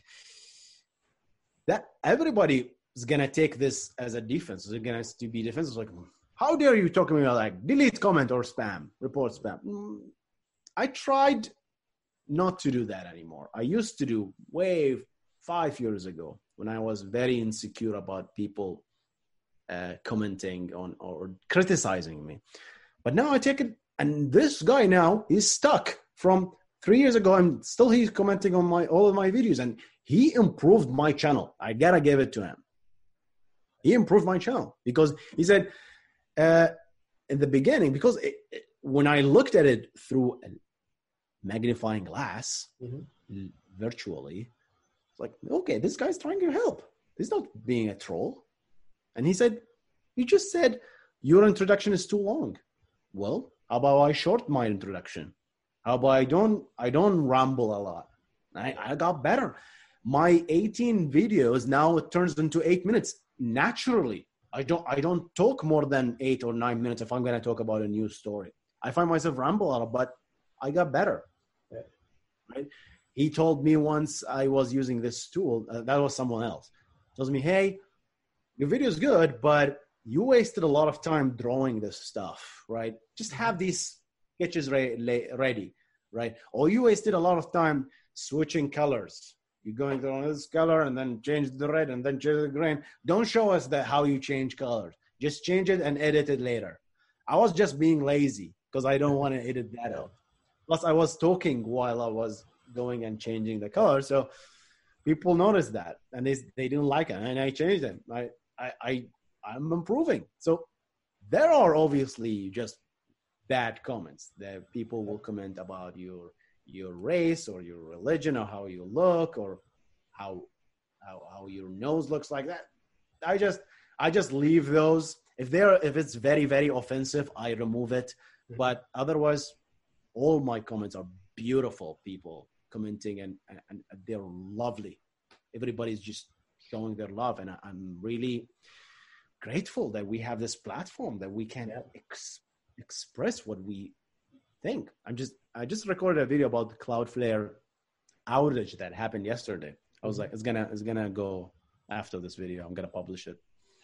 that everybody is going to take this as a defense. They're going to be defensive. Like, how dare you talk to me like delete comment or spam, report spam. I tried not to do that anymore. I used to do way five years ago when I was very insecure about people uh, commenting on or criticizing me. But now I take it, and this guy now is stuck from three years ago, and still he's commenting on my all of my videos, and he improved my channel. I gotta give it to him. He improved my channel because he said uh, in the beginning, because it, it, when I looked at it through a magnifying glass, mm-hmm. virtually, it's like, okay, this guy's trying to help. He's not being a troll. And he said, you just said your introduction is too long. Well, how about I shorten my introduction? How about I don't, I don't ramble a lot. I, I got better. My eighteen videos now it turns into eight minutes naturally. I don't, I don't talk more than eight or nine minutes if I'm going to talk about a news story. I find myself ramble a lot, but I got better. Yeah. Right. he told me once I was using this tool, uh, that was someone else, tells me, hey, your video is good, but you wasted a lot of time drawing this stuff, right? Just have these sketches re- ready, right? Or you wasted a lot of time switching colors. You're going to this color and then change the red and then change the green. Don't show us that how you change colors. Just change it and edit it later. I was just being lazy because I don't want to edit that out. Plus, I was talking while I was going and changing the color, so people noticed that and they they didn't like it, and I changed it. I I, I I'm improving. So there are obviously just bad comments that people will comment about your your race or your religion or how you look or how how how your nose looks like that. I just I just leave those. If they're if it's very, very offensive, I remove it. Mm-hmm. But otherwise, all my comments are beautiful people commenting and, and, and they're lovely. Everybody's just showing their love, and I, I'm really grateful that we have this platform that we can ex- express what we think. I'm just I just recorded a video about the Cloudflare outage that happened yesterday. I was like, it's gonna it's gonna go after this video. I'm gonna publish it.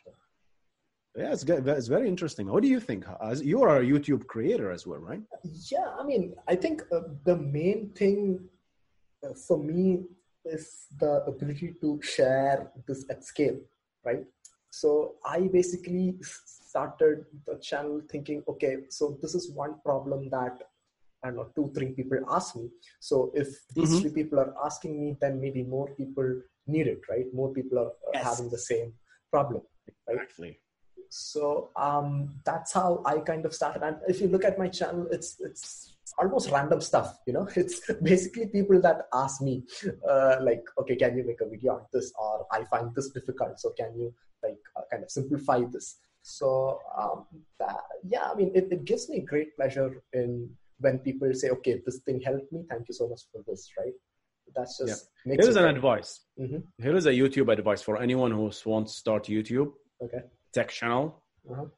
Yeah, it's good. It's very interesting. What do you think? As you are a YouTube creator as well, right? Yeah, I mean, I think uh, the main thing uh, for me is the ability to share this at scale, right? So I basically started the channel thinking, okay, so this is one problem that, I don't know, two, three people ask me. So if these mm-hmm. three people are asking me, then maybe more people need it, right? More people are yes. having the same problem, right? Exactly. So um, that's how I kind of started. And if you look at my channel, it's it's almost random stuff, you know. It's basically people that ask me, uh, like, okay, can you make a video on this? Or I find this difficult, so can you like uh, kind of simplify this? So um, that, yeah, I mean, it, it gives me great pleasure in when people say, okay, this thing helped me. Thank you so much for this, right? That's just yeah. Here's an great. advice. Mm-hmm. Here is a YouTube advice for anyone who wants to start YouTube. Okay. Tech channel. Uh-huh.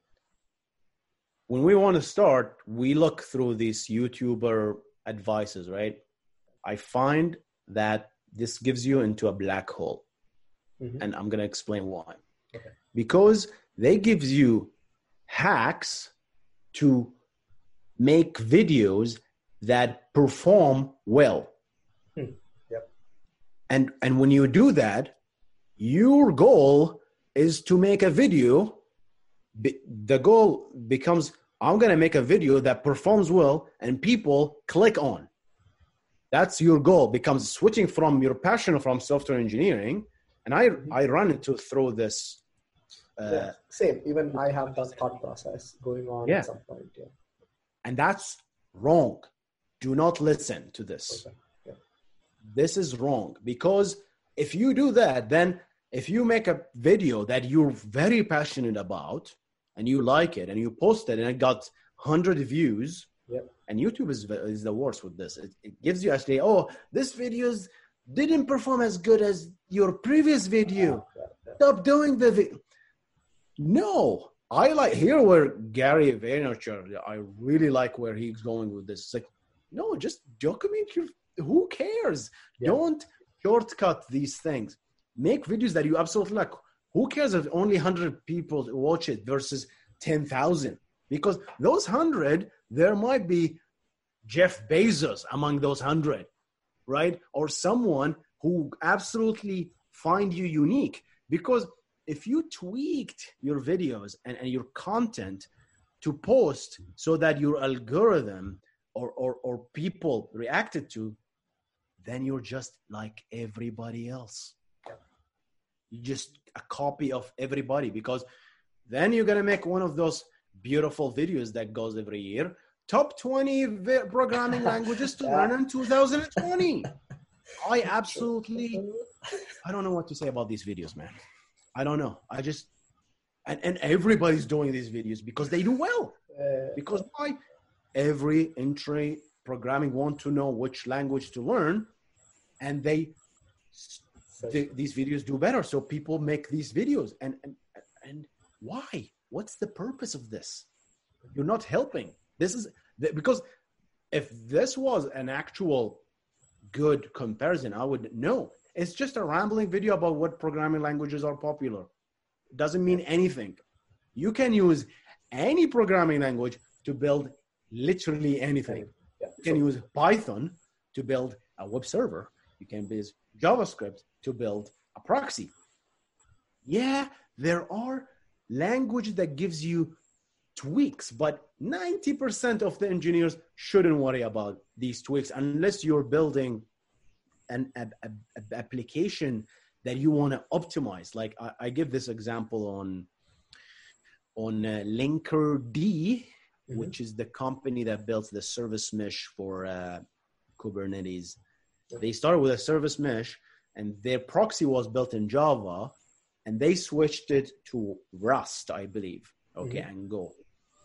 When we want to start, we look through these YouTuber advices, right? I find that this gives you into a black hole. Mm-hmm. And I'm going to explain why. Okay. Because they give you hacks to make videos that perform well. Hmm. Yep. And and when you do that, your goal is to make a video. Be, the goal becomes, I'm going to make a video that performs well and people click on. That's your goal. Becomes switching from your passion from software engineering. And I mm-hmm. I run into through this. Uh, yeah, same. Even I have that thought process going on yeah. at some point. Yeah. And that's wrong. Do not listen to this. Okay. Yeah. This is wrong, because if you do that, then if you make a video that you're very passionate about and you like it and you post it and it got one hundred views, yep. and YouTube is is the worst with this. It, it gives you actually, oh, this video didn't perform as good as your previous video. Yeah, yeah, yeah. Stop doing the video. No, I like here where Gary Vaynerchuk, I really like where he's going with this. It's like, no, just document your, who cares? Yeah. Don't shortcut these things. Make videos that you absolutely like. Who cares if only one hundred people watch it versus ten thousand? Because those one hundred, there might be Jeff Bezos among those one hundred, right? Or someone who absolutely find you unique. Because if you tweaked your videos and, and your content to post so that your algorithm or, or, or people reacted to, then you're just like everybody else. You just a copy of everybody, because then you're going to make one of those beautiful videos that goes every year. Top twenty v- programming languages to learn in two thousand twenty. I absolutely, I don't know what to say about these videos, man. I don't know. I just, and, and everybody's doing these videos because they do well. Uh, because why? Every entry programming want to know which language to learn, and they, the, these videos do better. So people make these videos, and, and, and why? What's the purpose of this? You're not helping. This is because if this was an actual good comparison. I would know. It's just a rambling video about what programming languages are popular. It doesn't mean anything. You can use any programming language to build literally anything. Yeah. You can So- use Python to build a web server. You can use JavaScript to build a proxy. Yeah, there are languages that gives you tweaks, but ninety percent of the engineers shouldn't worry about these tweaks unless you're building an a, a, a application that you want to optimize. Like I, I give this example on on uh, Linkerd, mm-hmm. which is the company that builds the service mesh for uh, Kubernetes. They started with a service mesh, and their proxy was built in Java, and they switched it to Rust, I believe. Okay, mm-hmm. and Go.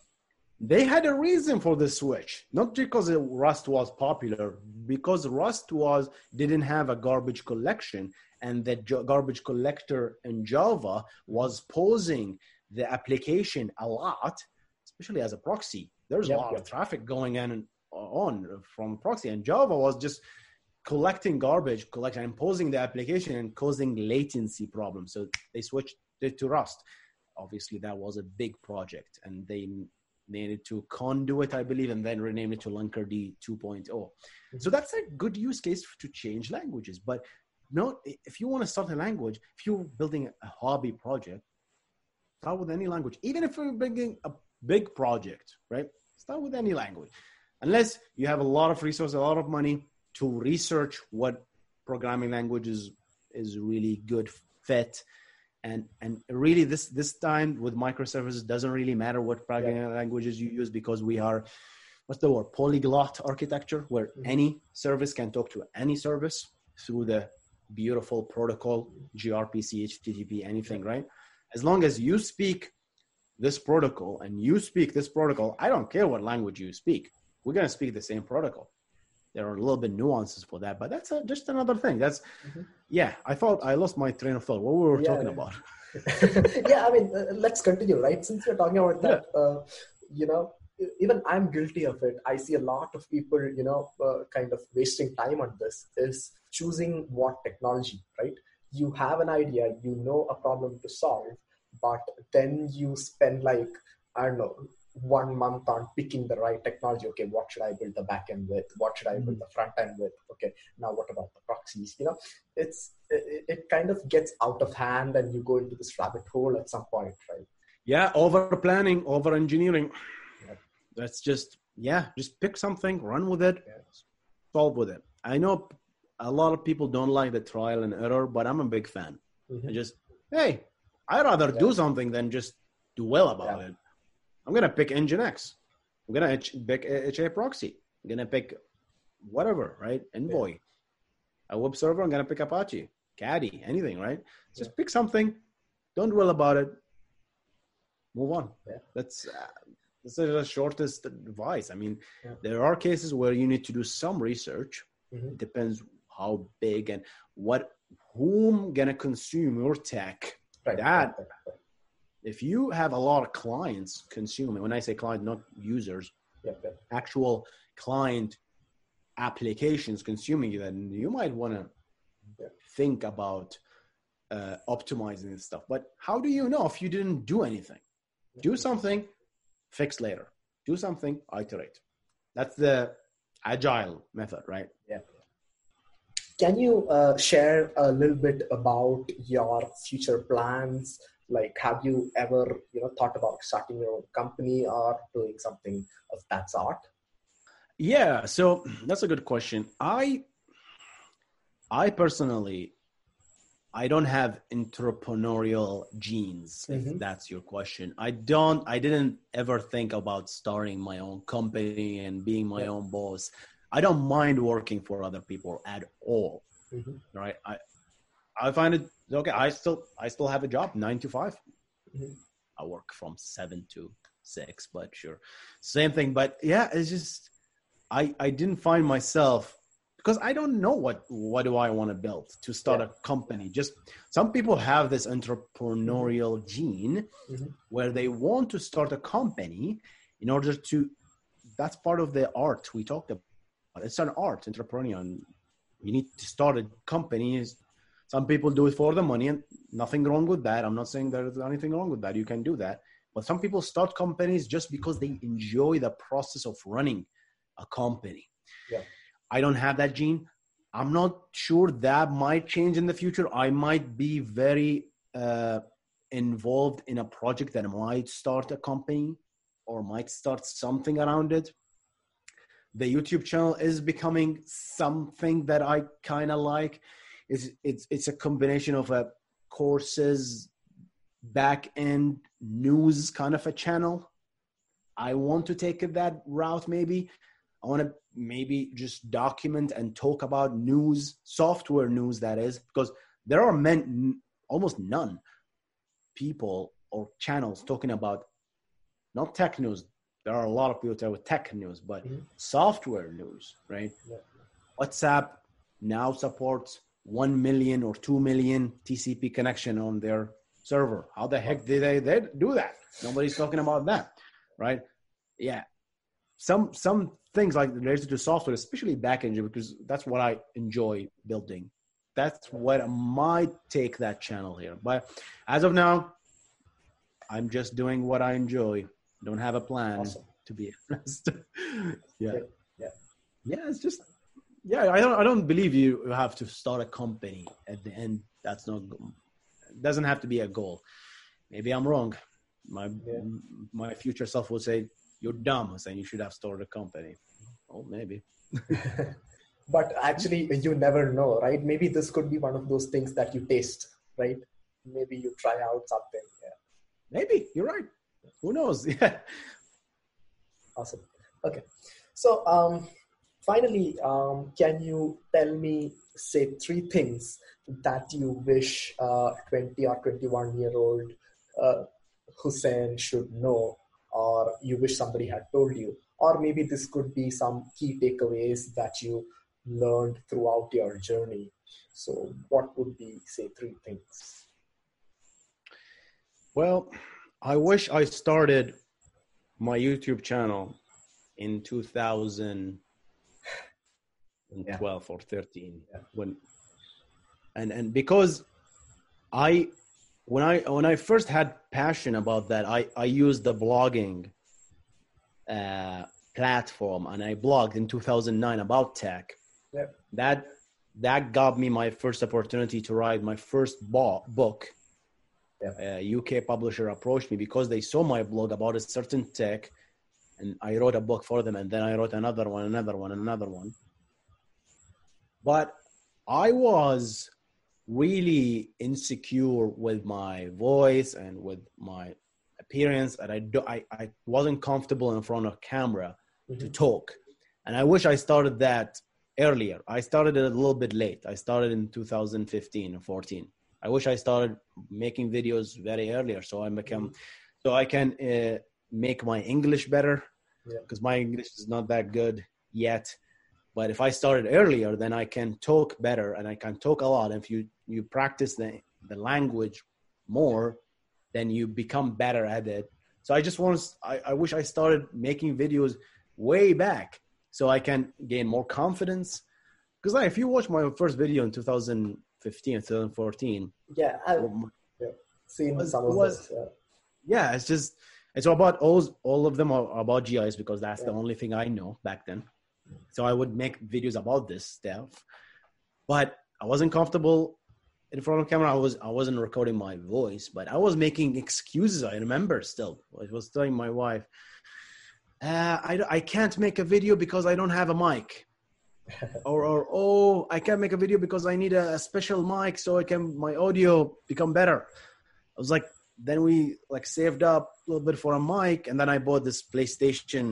They had a reason for the switch, not because Rust was popular, because Rust was didn't have a garbage collection, and the garbage collector in Java was posing the application a lot, especially as a proxy. There's yep, a lot yep. of traffic going in and on from proxy, and Java was just collecting garbage, collecting and posing the application and causing latency problems. So they switched it to Rust. Obviously, that was a big project, and they named it to Conduit, I believe, and then renamed it to Linkerd two point oh. Mm-hmm. So that's a good use case to change languages. But no, if you want to start a language, if you're building a hobby project, start with any language. Even if you're building a big project, right? Start with any language. Unless you have a lot of resources, a lot of money to research what programming language is, is really good fit. And and really this this time with microservices doesn't really matter what programming yeah. languages you use, because we are, what's the word, polyglot architecture, where mm-hmm. any service can talk to any service through the beautiful protocol, gRPC, H T T P, anything, yeah. right? As long as you speak this protocol and you speak this protocol, I don't care what language you speak. We're going to speak the same protocol. There are a little bit nuances for that, but that's a, just another thing. That's, mm-hmm. yeah, I thought I lost my train of thought. What we were yeah, talking yeah. about. yeah, I mean, uh, let's continue, right? Since we're talking about that, yeah. uh, you know, even I'm guilty of it. I see a lot of people, you know, uh, kind of wasting time on this, is choosing what technology, right? You have an idea, you know a problem to solve, but then you spend like, I don't know, one month on picking the right technology. Okay, what should I build the backend with? What should I build the front end with? Okay, now what about the proxies? You know, it's it, it kind of gets out of hand, and you go into this rabbit hole at some point, right? Yeah, over planning, over engineering. Yeah. That's just yeah, just pick something, run with it, yeah. solve with it. I know a lot of people don't like the trial and error, but I'm a big fan. Mm-hmm. I just hey, I'd rather yeah. do something than just do well about yeah. it. I'm going to pick Nginx. I'm going to pick H A proxy. I'm going to pick whatever, right? Envoy. Yeah. A web server, I'm going to pick Apache, Caddy, anything, right? Just yeah. pick something. Don't dwell about it. Move on. Yeah. That's, uh, that's the shortest advice. I mean, yeah. there are cases where you need to do some research. Mm-hmm. It depends how big and what, whom going to consume your tech. Right. That. Right. Right. Right. If you have a lot of clients consuming, when I say client, not users, yep, yep. actual client applications consuming you, then you might want to yep. think about uh, optimizing this stuff. But how do you know if you didn't do anything? Yep. Do something, fix later. Do something, iterate. That's the agile method, right? Yeah. Can you uh, share a little bit about your future plans? Like, have you ever, you know, thought about starting your own company or doing something of that sort? Yeah, so that's a good question. I, I personally, I don't have entrepreneurial genes, mm-hmm. if that's your question. I don't, I didn't ever think about starting my own company and being my yeah. own boss. I don't mind working for other people at all, mm-hmm. right? I, I find it okay. I still, I still have a job, nine to five. Mm-hmm. I work from seven to six, but sure, same thing. But yeah, it's just, I, I didn't find myself, because I don't know what, what do I want to build to start yeah. a company. Just some people have this entrepreneurial mm-hmm. gene mm-hmm. where they want to start a company in order to, that's part of the art we talked about. It's an art, entrepreneurial. You need to start a company. Some people do it for the money, and nothing wrong with that. I'm not saying there's anything wrong with that. You can do that. But some people start companies just because they enjoy the process of running a company. Yeah. I don't have that gene. I'm not sure that might change in the future. I might be very uh, involved in a project that might start a company or might start something around it. The YouTube channel is becoming something that I kind of like. It's, it's, it's a combination of a courses, back end news kind of a channel. I want to take it that route. Maybe I want to maybe just document and talk about news, software news, that is, because there are men, almost none people or channels talking about not tech news. There are a lot of people talking with tech news, but mm-hmm. software news, right? Yeah. WhatsApp now supports one million or two million T C P connection on their server. How the heck did they, they do that? Nobody's talking about that, right? Yeah. Some some things like related to software, especially backend, because that's what I enjoy building. That's what I might take that channel here. But as of now, I'm just doing what I enjoy. Don't have a plan, awesome. To be honest. yeah. Yeah. Yeah, it's just yeah, I don't I don't believe you have to start a company at the end. That's not it doesn't have to be a goal. Maybe I'm wrong. My yeah. my future self will say, you're dumb, saying you should have started a company. Oh, maybe. But actually, you never know, right? Maybe this could be one of those things that you taste, right? Maybe you try out something. Yeah. Maybe. You're right. Who knows? Yeah. Awesome. Okay. So um, finally, um, can you tell me, say, three things that you wish uh, twenty or twenty-one-year-old uh, Hussein should know, or you wish somebody had told you? Or maybe this could be some key takeaways that you learned throughout your journey. So what would be, say, three things? Well, I wish I started my YouTube channel in two thousand twelve yeah. or thirteen. Yeah. When and and because I when I when I first had passion about that, I I used the blogging uh, platform, and I blogged in two thousand nine about tech. Yeah. That that got me my first opportunity to write my first bo- book. Yeah. A U K publisher approached me because they saw my blog about a certain tech, and I wrote a book for them, and then I wrote another one, another one, another one. But I was really insecure with my voice and with my appearance, and I, do, I, I wasn't comfortable in front of camera mm-hmm. to talk. And I wish I started that earlier. I started it a little bit late. I started in two thousand fifteen or fourteen. I wish I started making videos very earlier, so I become, so I can uh, make my English better, because yeah. my English is not that good yet. But if I started earlier, then I can talk better, and I can talk a lot. If you, you practice the, the language more, then you become better at it. So I just want to, I, I wish I started making videos way back so I can gain more confidence. Because like, if you watch my first video in two thousand fifteen, two thousand fourteen. Yeah, I've yeah, seen was, some of was, this. Yeah. yeah, it's just, it's about all, all of them are about G Is, because that's yeah. the only thing I know back then. So I would make videos about this stuff, but I wasn't comfortable in front of camera. I was, I wasn't recording my voice, but I was making excuses. I remember still, I was telling my wife, uh, I, I can't make a video because I don't have a mic. or, or, oh, I can't make a video because I need a, a special mic so I can, my audio become better. I was like, then we like saved up a little bit for a mic, and then I bought this PlayStation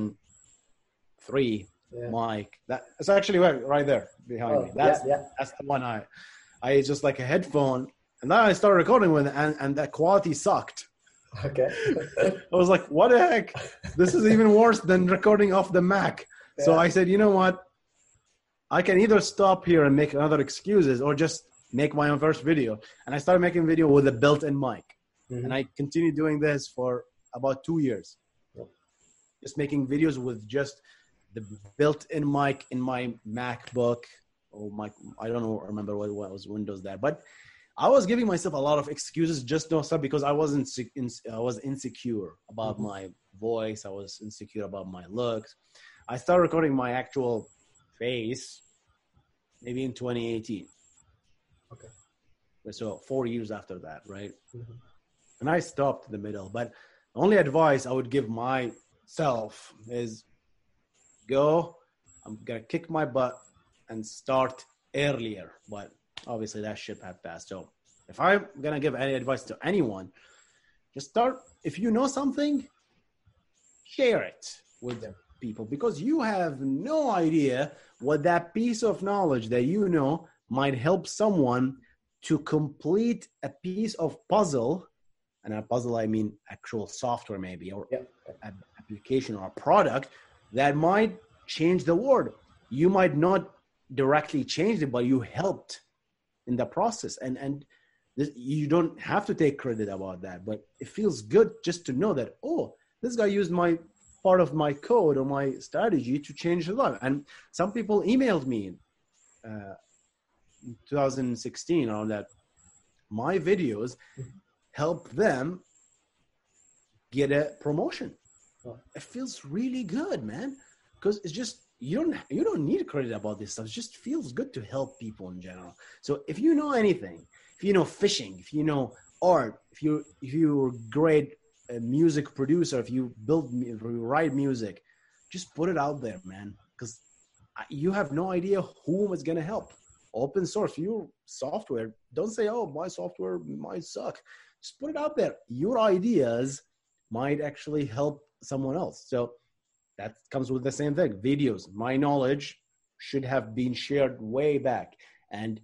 three yeah. mic. That it's actually right, right there behind oh, me. That's yeah, yeah. that's the one I, I just like a headphone, and then I started recording with it, and, and that quality sucked. Okay. I was like, what the heck? This is even worse than recording off the Mac. Yeah. So I said, you know what? I can either stop here and make other excuses, or just make my own first video. And I started making video with a built-in mic. Mm-hmm. And I continued doing this for about two years. Yep. Just making videos with just the built-in mic in my MacBook or my, I don't know, remember what, what was Windows that, but I was giving myself a lot of excuses just no stuff because I wasn't, I was insecure about mm-hmm. my voice. I was insecure about my looks. I started recording my actual face maybe in twenty eighteen. Okay. So four years after that, right? Mm-hmm. And I stopped in the middle. But the only advice I would give myself is go, I'm going to kick my butt and start earlier. But obviously that ship had passed. So if I'm going to give any advice to anyone, just start. If you know something, share it with them. People, because you have no idea what that piece of knowledge that you know might help someone to complete a piece of puzzle, and a puzzle I mean actual software maybe, or yeah. an application or a product that might change the world. You might not directly change it, but you helped in the process, and and this, you don't have to take credit about that, but it feels good just to know that, oh, this guy used my part of my code or my strategy to change the life. And some people emailed me uh, in two thousand sixteen on that my videos help them get a promotion. Oh. It feels really good, man, because it's just you don't you don't need credit about this stuff. It just feels good to help people in general. So if you know anything, if you know fishing, if you know art, if you if you're great a music producer, if you build, if you write music, just put it out there, man, because you have no idea whom it's going to help. Open source, your software, don't say, oh, my software might suck. Just put it out there. Your ideas might actually help someone else. So that comes with the same thing. Videos, my knowledge should have been shared way back. And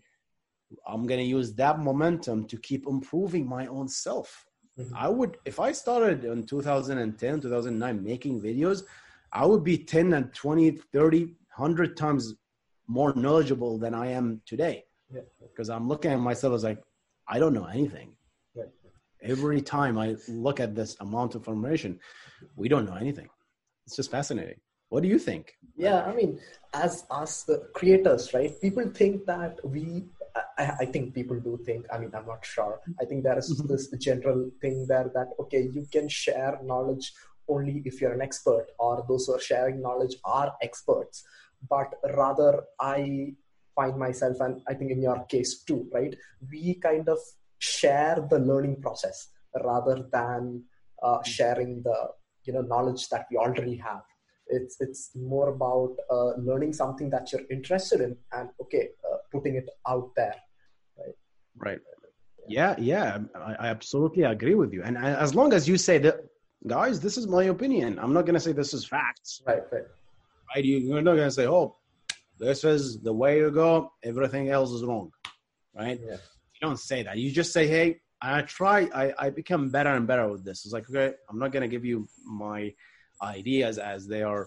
I'm going to use that momentum to keep improving my own self. I would, if I started in two thousand ten, two thousand nine making videos, I would be ten and twenty, thirty, one hundred times more knowledgeable than I am today. Yeah. Because I'm looking at myself as like, I don't know anything. Right. Every time I look at this amount of information, we don't know anything. It's just fascinating. What do you think? Yeah, I mean, as us the creators, right? People think that we, I, I think people do think, I mean, I'm not sure. I think there is this general thing there that, okay, you can share knowledge only if you're an expert, or those who are sharing knowledge are experts. But rather, I find myself, and I think in your case too, right? We kind of share the learning process rather than uh, sharing the, you know, knowledge that we already have. It's it's more about uh, learning something that you're interested in, and okay, uh, putting it out there, right? Right. Yeah, yeah, I, I absolutely agree with you. And as long as you say that, guys, this is my opinion. I'm not going to say this is facts. Right, right. Right? You, you're not going to say, oh, this is the way to go. Everything else is wrong. Right? Yeah. You don't say that. You just say, hey, I try. I, I become better and better with this. It's like, okay, I'm not going to give you my ideas as they are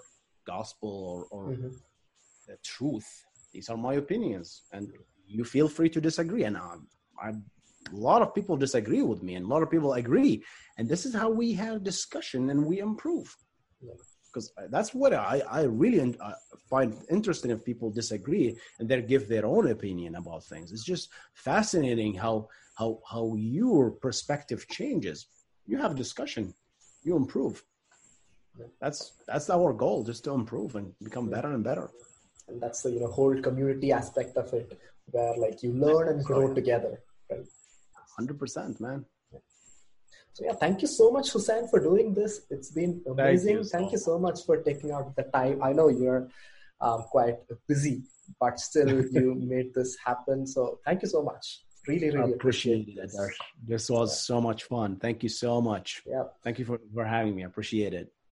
gospel or, or mm-hmm. the truth. These are my opinions, and you feel free to disagree. And um, I, a lot of people disagree with me, and a lot of people agree. And this is how we have discussion and we improve. Because yeah. that's what I, I really uh, find interesting if people disagree and they give their own opinion about things. It's just fascinating how how how your perspective changes. You have discussion, you improve. That's that's our goal, just to improve and become better and better. And that's the you know whole community aspect of it, where like you learn and grow so, together, right? one hundred percent, man. Yeah. So yeah, thank you so much, Hussain, for doing this. It's been amazing. Thank you so, thank you so much for taking out the time. I know you're um, quite busy, but still you made this happen. So thank you so much. Really, really I appreciate, appreciate it. This, this was yeah. so much fun. Thank you so much. Yeah. Thank you for, for having me. I appreciate it.